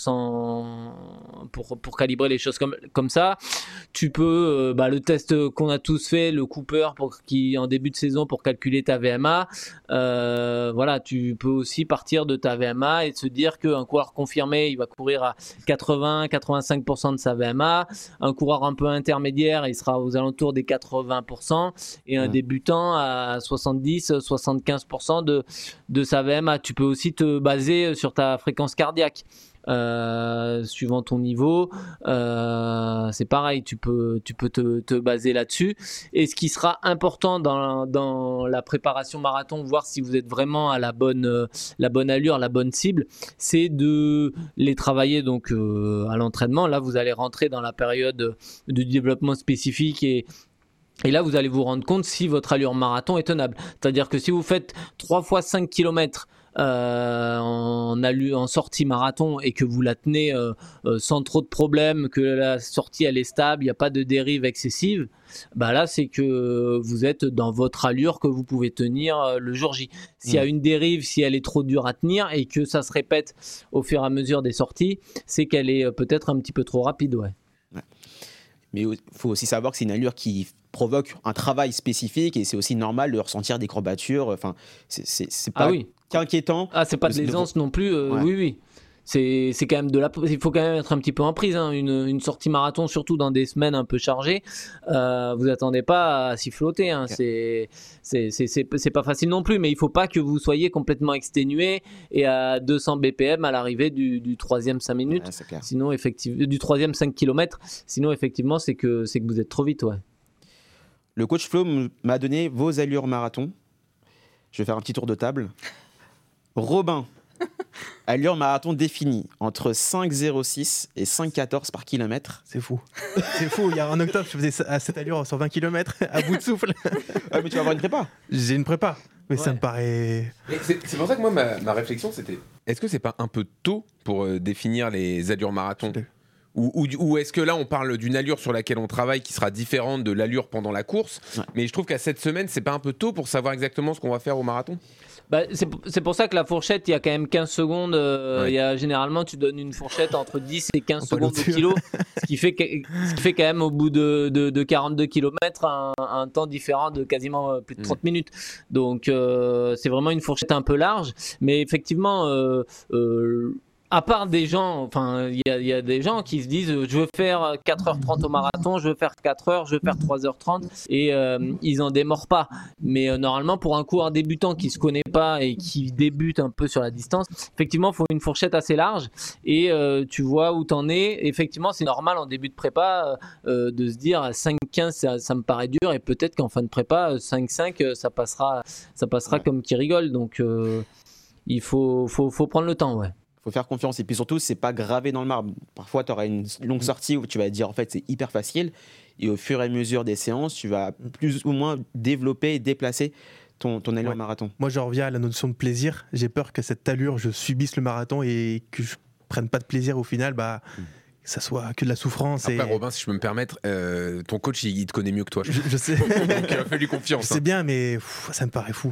[SPEAKER 4] pour, pour calibrer les choses comme, comme ça. Tu peux, euh, bah, le test qu'on a tous fait, le Cooper pour, qui en début de saison pour calculer ta V M A, euh, voilà, tu peux aussi partir de ta V M A et se dire qu'un coureur confirmé il va courir à quatre-vingts à quatre-vingt-cinq pour cent de sa V M A, un coureur un peu intermédiaire il sera aux alentours des quatre-vingts pour cent et un mmh. débutant à soixante-dix à soixante-quinze pour cent de, de sa V M A. Tu peux aussi te baser sur ta fréquence cardiaque. Euh, suivant ton niveau, euh, c'est pareil, tu peux, tu peux te, te baser là-dessus. Et ce qui sera important dans, dans la préparation marathon, voir si vous êtes vraiment à la bonne, euh, la bonne allure, la bonne cible, c'est de les travailler donc euh, à l'entraînement. Là, vous allez rentrer dans la période de développement spécifique et Et là, vous allez vous rendre compte si votre allure marathon est tenable. C'est-à-dire que si vous faites trois fois cinq kilomètres euh, en, allure, en sortie marathon et que vous la tenez euh, euh, sans trop de problèmes, que la sortie elle est stable, il n'y a pas de dérive excessive, bah là c'est que vous êtes dans votre allure que vous pouvez tenir euh, le jour J. S'il y a une dérive, si elle est trop dure à tenir et que ça se répète au fur et à mesure des sorties, c'est qu'elle est peut-être un petit peu trop rapide. Ouais.
[SPEAKER 3] Ouais. Mais il faut aussi savoir que c'est une allure qui provoque un travail spécifique et c'est aussi normal de ressentir des courbatures. Enfin, c'est, c'est, c'est pas
[SPEAKER 4] ah oui.
[SPEAKER 3] qu'inquiétant.
[SPEAKER 4] Ah, c'est pas de l'aisance de... non plus. Euh, ouais. Oui, oui. C'est, c'est quand même de la. Il faut quand même être un petit peu en prise. Hein. Une, une sortie marathon, surtout dans des semaines un peu chargées, euh, vous attendez pas à s'y flotter. Hein. Okay. C'est, c'est, c'est, c'est, c'est pas facile non plus, mais il faut pas que vous soyez complètement exténué et à deux cents B P M à l'arrivée du, du troisième cinq minutes. Ouais, sinon, effectivement, du troisième cinq kilomètres. Sinon, effectivement, c'est que, c'est que vous êtes trop vite. Ouais.
[SPEAKER 3] Le coach Flo m'a donné vos allures marathon. Je vais faire un petit tour de table. Robin, allure marathon définie entre cinq virgule zéro six et cinq virgule quatorze par kilomètre.
[SPEAKER 6] C'est fou. C'est fou. Il y a un octobre, je faisais à cette allure sur vingt kilomètres à bout de souffle.
[SPEAKER 3] Ah, mais tu vas avoir une prépa.
[SPEAKER 6] J'ai une prépa. Mais ouais. Ça me paraît.
[SPEAKER 1] C'est, c'est pour ça que moi, ma, ma réflexion, c'était est-ce que c'est pas un peu tôt pour euh, définir les allures marathon ? Ou, ou, ou est-ce que là, on parle d'une allure sur laquelle on travaille qui sera différente de l'allure pendant la course ? Ouais. Mais je trouve qu'à cette semaine, c'est pas un peu tôt pour savoir exactement ce qu'on va faire au marathon ?
[SPEAKER 4] Bah, c'est, c'est pour ça que la fourchette, il y a quand même quinze secondes. Euh, ouais. il y a, généralement, tu donnes une fourchette entre dix et quinze secondes au kilo, ce qui, fait que, ce qui fait quand même au bout de, de, de quarante-deux kilomètres un, un temps différent de quasiment plus de trente mmh. minutes. Donc, euh, c'est vraiment une fourchette un peu large. Mais effectivement, euh, euh, à part des gens, enfin, il y, y a des gens qui se disent je veux faire quatre heures trente au marathon, je veux faire quatre heures, je veux faire trois heures trente et euh, ils en démordent pas. Mais euh, normalement, pour un coureur débutant qui se connaît pas et qui débute un peu sur la distance, effectivement, il faut une fourchette assez large et euh, tu vois où t'en es. Effectivement, c'est normal en début de prépa euh, de se dire cinq quinze, ça, ça me paraît dur et peut-être qu'en fin de prépa, cinq cinq, ça passera, ça passera ouais. comme qui rigole. Donc, euh, il faut, faut, faut prendre le temps, ouais.
[SPEAKER 3] Faut faire confiance et puis surtout c'est pas gravé dans le marbre. Parfois tu auras une longue sortie où tu vas te dire en fait c'est hyper facile et au fur et à mesure des séances tu vas plus ou moins développer et déplacer ton, ton allure ouais. marathon.
[SPEAKER 6] Moi je reviens à la notion de plaisir. J'ai peur que cette allure je subisse le marathon et que je prenne pas de plaisir au final, bah mm. que ça soit que de la souffrance.
[SPEAKER 1] Après
[SPEAKER 6] et...
[SPEAKER 1] Robin, si je peux me permettre, euh, ton coach il te connaît mieux que toi. Je,
[SPEAKER 6] je, je sais.
[SPEAKER 1] Donc euh, fais-lui confiance.
[SPEAKER 6] Je sais
[SPEAKER 1] hein.
[SPEAKER 6] bien mais pff, ça me paraît fou.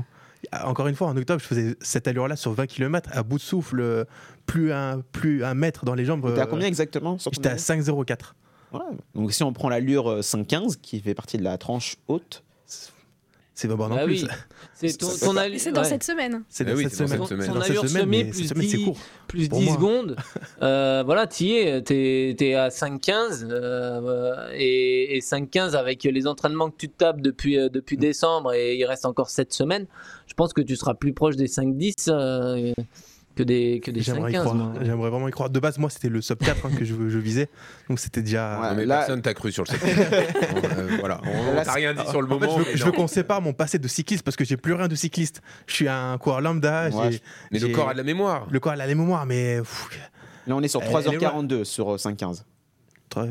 [SPEAKER 6] Encore une fois, en octobre, je faisais cette allure-là sur vingt kilomètres à bout de souffle, plus un, plus un mètre dans les jambes.
[SPEAKER 3] T'es à combien exactement?
[SPEAKER 6] J'étais à cinq zéro quatre.
[SPEAKER 3] Ouais. Donc si on prend l'allure cinq quinze, qui fait partie de la tranche haute,
[SPEAKER 6] c'est pas bon non
[SPEAKER 4] bah
[SPEAKER 6] plus.
[SPEAKER 4] Oui. C'est, ton, ton allure,
[SPEAKER 7] c'est dans
[SPEAKER 4] ouais.
[SPEAKER 7] cette semaine.
[SPEAKER 6] C'est
[SPEAKER 1] ah
[SPEAKER 6] dans
[SPEAKER 1] oui,
[SPEAKER 6] cette
[SPEAKER 1] c'est dans
[SPEAKER 6] semaine.
[SPEAKER 1] cette semaine.
[SPEAKER 4] Ton
[SPEAKER 6] Dans cette
[SPEAKER 4] allure
[SPEAKER 6] semaine,
[SPEAKER 4] semée
[SPEAKER 6] mais
[SPEAKER 4] plus
[SPEAKER 6] cette semaine, c'est
[SPEAKER 4] dix,
[SPEAKER 6] court.
[SPEAKER 4] plus
[SPEAKER 6] Pour
[SPEAKER 4] dix
[SPEAKER 6] moi.
[SPEAKER 4] secondes, euh, voilà, t'y es, t'es, t'es à cinq quinze euh, et, et cinq quinze avec les entraînements que tu te tapes depuis, euh, depuis décembre et il reste encore sept semaines, je pense que tu seras plus proche des cinq dix euh, que des, que des
[SPEAKER 6] J'aimerais
[SPEAKER 4] cinq
[SPEAKER 6] y
[SPEAKER 4] quinze.
[SPEAKER 6] croire. J'aimerais vraiment y croire. De base, moi, c'était le sub quatre hein, que je, je visais. Donc, c'était déjà.
[SPEAKER 3] Ouais.
[SPEAKER 1] Non, mais
[SPEAKER 3] là-
[SPEAKER 1] personne t'a cru sur le sub quatre. euh, voilà, on
[SPEAKER 3] Là,
[SPEAKER 1] t'a rien dit sur le
[SPEAKER 6] En fait,
[SPEAKER 1] moment.
[SPEAKER 6] je, veux,
[SPEAKER 1] mais
[SPEAKER 6] je
[SPEAKER 1] non.
[SPEAKER 6] veux qu'on sépare mon passé de cycliste parce que j'ai plus rien de cycliste. Je suis un coureur lambda.
[SPEAKER 3] Ouais,
[SPEAKER 6] j'ai-
[SPEAKER 1] Mais le
[SPEAKER 6] j'ai-
[SPEAKER 1] corps a de la mémoire.
[SPEAKER 6] Le corps a la mémoire, mais. pff,
[SPEAKER 3] là on est sur
[SPEAKER 6] Elle-
[SPEAKER 3] trois
[SPEAKER 6] elle est
[SPEAKER 3] heures quarante-deux sur cinq quinze.
[SPEAKER 6] très-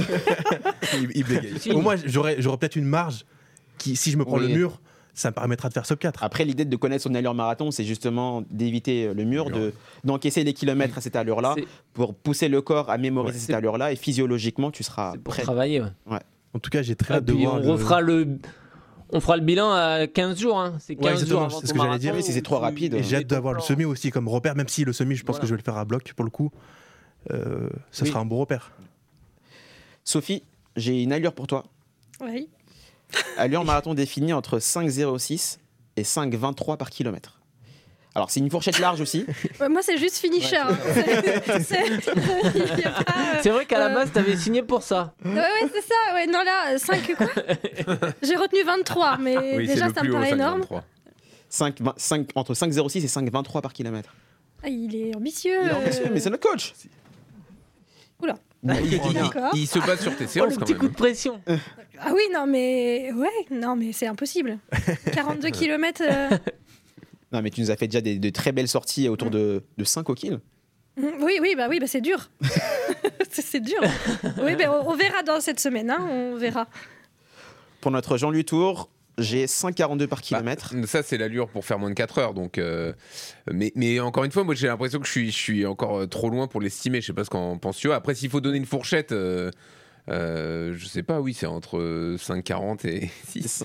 [SPEAKER 1] il, il bégaye.
[SPEAKER 4] Si.
[SPEAKER 6] Au moins, j'aurais, j'aurais peut-être une marge qui, si je me prends
[SPEAKER 3] Oui.
[SPEAKER 6] le mur, ça me permettra de faire sub quatre.
[SPEAKER 3] Après, l'idée de connaître son allure marathon, c'est justement d'éviter le mur, de, d'encaisser les kilomètres à cette allure-là,
[SPEAKER 4] C'est-
[SPEAKER 3] pour pousser le corps à mémoriser
[SPEAKER 6] Ouais,
[SPEAKER 3] cette
[SPEAKER 4] c'est-
[SPEAKER 3] allure-là, et physiologiquement, tu seras
[SPEAKER 4] C'est pour
[SPEAKER 3] prêt.
[SPEAKER 4] travailler. Ouais.
[SPEAKER 6] En tout cas, j'ai très
[SPEAKER 4] Ah,
[SPEAKER 6] hâte de
[SPEAKER 4] puis
[SPEAKER 6] voir.
[SPEAKER 4] on
[SPEAKER 6] le-
[SPEAKER 4] refera le. On fera le bilan à quinze jours. Hein. C'est quinze
[SPEAKER 6] exactement,
[SPEAKER 4] jours avant
[SPEAKER 6] c'est ce
[SPEAKER 4] ton
[SPEAKER 6] que j'allais
[SPEAKER 4] marathon
[SPEAKER 6] dire.
[SPEAKER 3] Oui, si c'est trop
[SPEAKER 4] où tu-
[SPEAKER 3] rapide.
[SPEAKER 6] Et j'ai hâte
[SPEAKER 4] mets ton
[SPEAKER 6] d'avoir le
[SPEAKER 4] plan.
[SPEAKER 6] semi aussi comme repère, même si le semi, je pense
[SPEAKER 4] Voilà.
[SPEAKER 6] que je vais le faire à bloc pour le coup. Euh, ça
[SPEAKER 3] Oui.
[SPEAKER 6] sera un bon repère.
[SPEAKER 3] Sophie, j'ai une allure pour toi.
[SPEAKER 7] Oui.
[SPEAKER 3] Allure marathon définie entre cinq zéro six et cinq vingt-trois par kilomètre. Alors, c'est une fourchette large aussi.
[SPEAKER 7] Ouais, moi, c'est juste finisher. hein. C'est- c'est- il y a pas, euh,
[SPEAKER 4] C'est vrai qu'à la
[SPEAKER 7] euh,
[SPEAKER 4] base, t'avais signé pour ça.
[SPEAKER 7] Ouais, ouais, c'est ça. Ouais, non, là, cinq quoi J'ai retenu vingt-trois, mais
[SPEAKER 1] Oui, c'est
[SPEAKER 7] déjà,
[SPEAKER 1] le
[SPEAKER 7] ça
[SPEAKER 1] plus
[SPEAKER 7] me
[SPEAKER 1] haut,
[SPEAKER 7] paraît
[SPEAKER 1] cinq
[SPEAKER 7] énorme.
[SPEAKER 1] vingt-trois.
[SPEAKER 3] cinq, vingt, cinq, entre cinq zéro six et cinq vingt-trois par kilomètre.
[SPEAKER 7] Ah, il est ambitieux.
[SPEAKER 3] Il est ambitieux,
[SPEAKER 7] euh,
[SPEAKER 3] mais c'est notre coach.
[SPEAKER 7] Oula.
[SPEAKER 3] Bon, il est
[SPEAKER 1] Il,
[SPEAKER 3] bien.
[SPEAKER 7] D'accord.
[SPEAKER 1] il se base sur tes
[SPEAKER 4] Oh,
[SPEAKER 1] séances
[SPEAKER 4] le
[SPEAKER 1] quand
[SPEAKER 4] petit
[SPEAKER 1] même.
[SPEAKER 4] coup de pression.
[SPEAKER 7] Ah oui, non, mais. Ouais, non, mais c'est impossible. quarante-deux kilomètres.
[SPEAKER 3] Non, mais tu nous as fait déjà des, de très belles sorties autour de, de cinq au kill.
[SPEAKER 7] Oui, oui, bah oui, bah c'est dur. c'est c'est dur. Oui, mais on, on verra dans cette semaine, hein, on verra.
[SPEAKER 3] Pour notre Jean-Louis Tour, j'ai cinq quarante-deux par
[SPEAKER 1] Bah,
[SPEAKER 3] kilomètre.
[SPEAKER 1] ça, c'est l'allure pour faire moins de quatre heures. Donc, euh, mais, mais encore une fois, moi, j'ai l'impression que je suis, je suis encore euh, trop loin pour l'estimer. Je sais pas ce qu'en pense Yo. Après, s'il faut donner une fourchette, euh, euh, je sais pas, oui, c'est entre cinq quarante et six.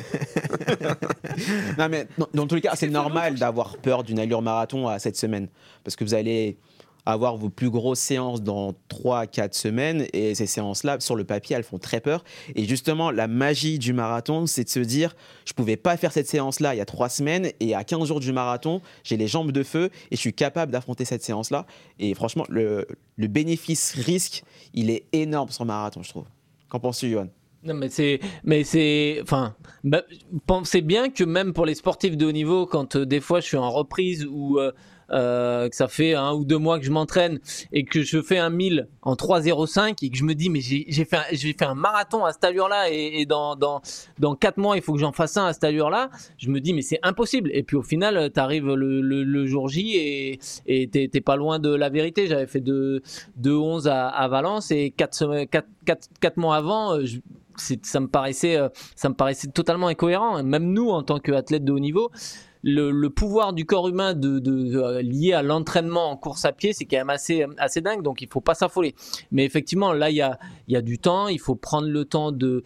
[SPEAKER 3] Non, mais dans, dans tous les cas, c'est normal d'avoir peur d'une allure marathon à cette semaine. Parce que vous allez avoir vos plus grosses séances dans trois à quatre semaines. Et ces séances-là, sur le papier, elles font très peur. Et justement, la magie du marathon, c'est de se dire, je pouvais pas faire cette séance-là il y a trois semaines. Et à quinze jours du marathon, j'ai les jambes de feu et je suis capable d'affronter cette séance-là. Et franchement, le, le bénéfice-risque, il est énorme sur le marathon, je trouve. Qu'en penses-tu, Johan?
[SPEAKER 4] Non, mais c'est, mais c'est, enfin, bah, pensez bien que même pour les sportifs de haut niveau, quand euh, des fois je suis en reprise ou euh, euh, que ça fait un ou deux mois que je m'entraîne et que je fais un mille en trois zéro cinq et que je me dis mais j'ai, j'ai fait, un, j'ai fait un marathon à cette allure-là et, et dans dans dans quatre mois il faut que j'en fasse un à cette allure-là, je me dis mais c'est impossible. Et puis au final, t'arrives le, le, le jour J et et t'es, t'es pas loin de la vérité. J'avais fait de de onze à, à Valence et quatre mois avant. Je, C'est, ça me paraissait, euh, ça me paraissait totalement incohérent. Même nous, en tant qu'athlètes de haut niveau, le, le pouvoir du corps humain de, de, de, lié à l'entraînement en course à pied, c'est quand même assez, assez dingue. Donc, il faut pas s'affoler. Mais effectivement, là, il y a, il y a du temps. Il faut prendre le temps de,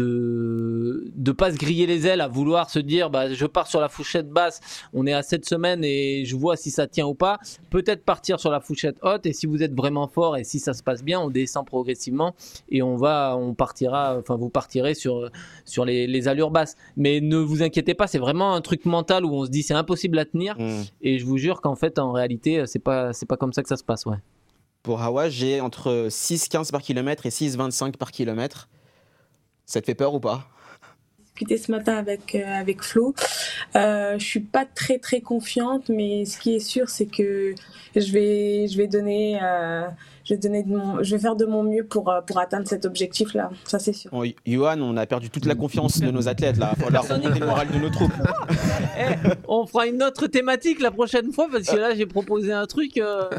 [SPEAKER 4] de, de pas se griller les ailes à vouloir se dire, bah, je pars sur la fourchette basse. On est à sept semaines et je vois si ça tient ou pas. Peut-être partir sur la fourchette haute. Et si vous êtes vraiment fort et si ça se passe bien, on descend progressivement et on va, on partira. Enfin, vous partirez sur sur les, les allures basses. Mais ne vous inquiétez pas, c'est vraiment un truc mental où on se dit c'est impossible à tenir.
[SPEAKER 3] Mmh.
[SPEAKER 4] Et je vous jure qu'en fait, en réalité, c'est pas c'est pas comme ça que ça se passe, ouais.
[SPEAKER 3] Pour Hawa, j'ai entre six quinze par kilomètre et six vingt-cinq par kilomètre. Ça te fait peur ou pas?
[SPEAKER 9] Discuté ce matin avec euh, avec Flo. Euh, je suis pas très très confiante, mais ce qui est sûr, c'est que je vais je vais donner euh, je vais donner de mon, je vais faire de mon mieux pour pour atteindre cet objectif là. Ça c'est sûr.
[SPEAKER 3] Bon, Johan, on a perdu toute la confiance de nos athlètes là. Il faut leur remonter le moral de nos troupes.
[SPEAKER 4] Eh, on fera une autre thématique la prochaine fois parce que là j'ai proposé un truc. Euh...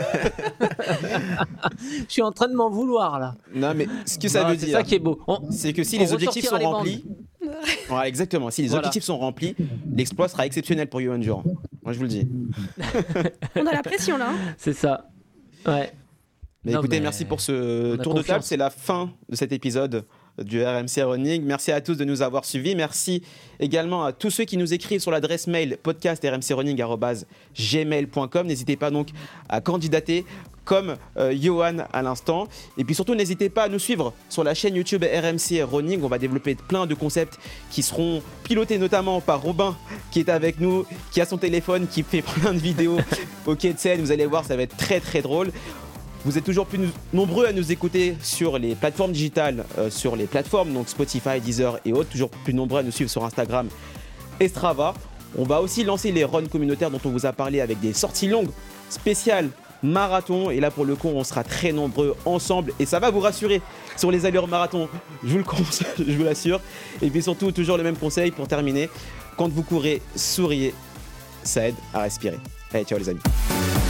[SPEAKER 4] je suis en train de m'en vouloir là.
[SPEAKER 3] Non, mais ce que ça
[SPEAKER 4] Non,
[SPEAKER 3] veut
[SPEAKER 4] c'est
[SPEAKER 3] dire,
[SPEAKER 4] ça qui est beau. On-
[SPEAKER 3] c'est que si
[SPEAKER 4] on
[SPEAKER 3] les objectifs sont
[SPEAKER 4] ressortira les
[SPEAKER 3] remplis, ouais, exactement. Si les
[SPEAKER 4] Voilà.
[SPEAKER 3] objectifs sont remplis, l'exploit sera exceptionnel pour Johan Durand. Moi, je vous le dis.
[SPEAKER 7] On a la pression là. hein.
[SPEAKER 4] C'est ça. Ouais.
[SPEAKER 3] Mais
[SPEAKER 4] Non,
[SPEAKER 3] écoutez,
[SPEAKER 4] mais
[SPEAKER 3] merci pour
[SPEAKER 4] on
[SPEAKER 3] ce
[SPEAKER 4] a
[SPEAKER 3] tour de table.
[SPEAKER 4] confiance.
[SPEAKER 3] C'est la fin de cet épisode du R M C Running. Merci à tous de nous avoir suivis. Merci également à tous ceux qui nous écrivent sur l'adresse mail podcast r m c running arobase gmail point com. N'hésitez pas donc à candidater comme euh, Johan à l'instant. Et puis surtout, n'hésitez pas à nous suivre sur la chaîne YouTube R M C Running. On va développer plein de concepts qui seront pilotés notamment par Robin qui est avec nous, qui a son téléphone, qui fait plein de vidéos au quai de Seine. Vous allez voir, ça va être très très drôle. Vous êtes toujours plus nombreux à nous écouter sur les plateformes digitales, euh, sur les plateformes, donc Spotify, Deezer et autres. Toujours plus nombreux à nous suivre sur Instagram et Strava. On va aussi lancer les runs communautaires dont on vous a parlé avec des sorties longues spéciales marathon. Et là, pour le coup, on sera très nombreux ensemble et ça va vous rassurer sur les allures marathon. Je vous le conseille, je vous l'assure. Et puis surtout, toujours le même conseil pour terminer. Quand vous courez, souriez. Ça aide à respirer. Allez, ciao les amis.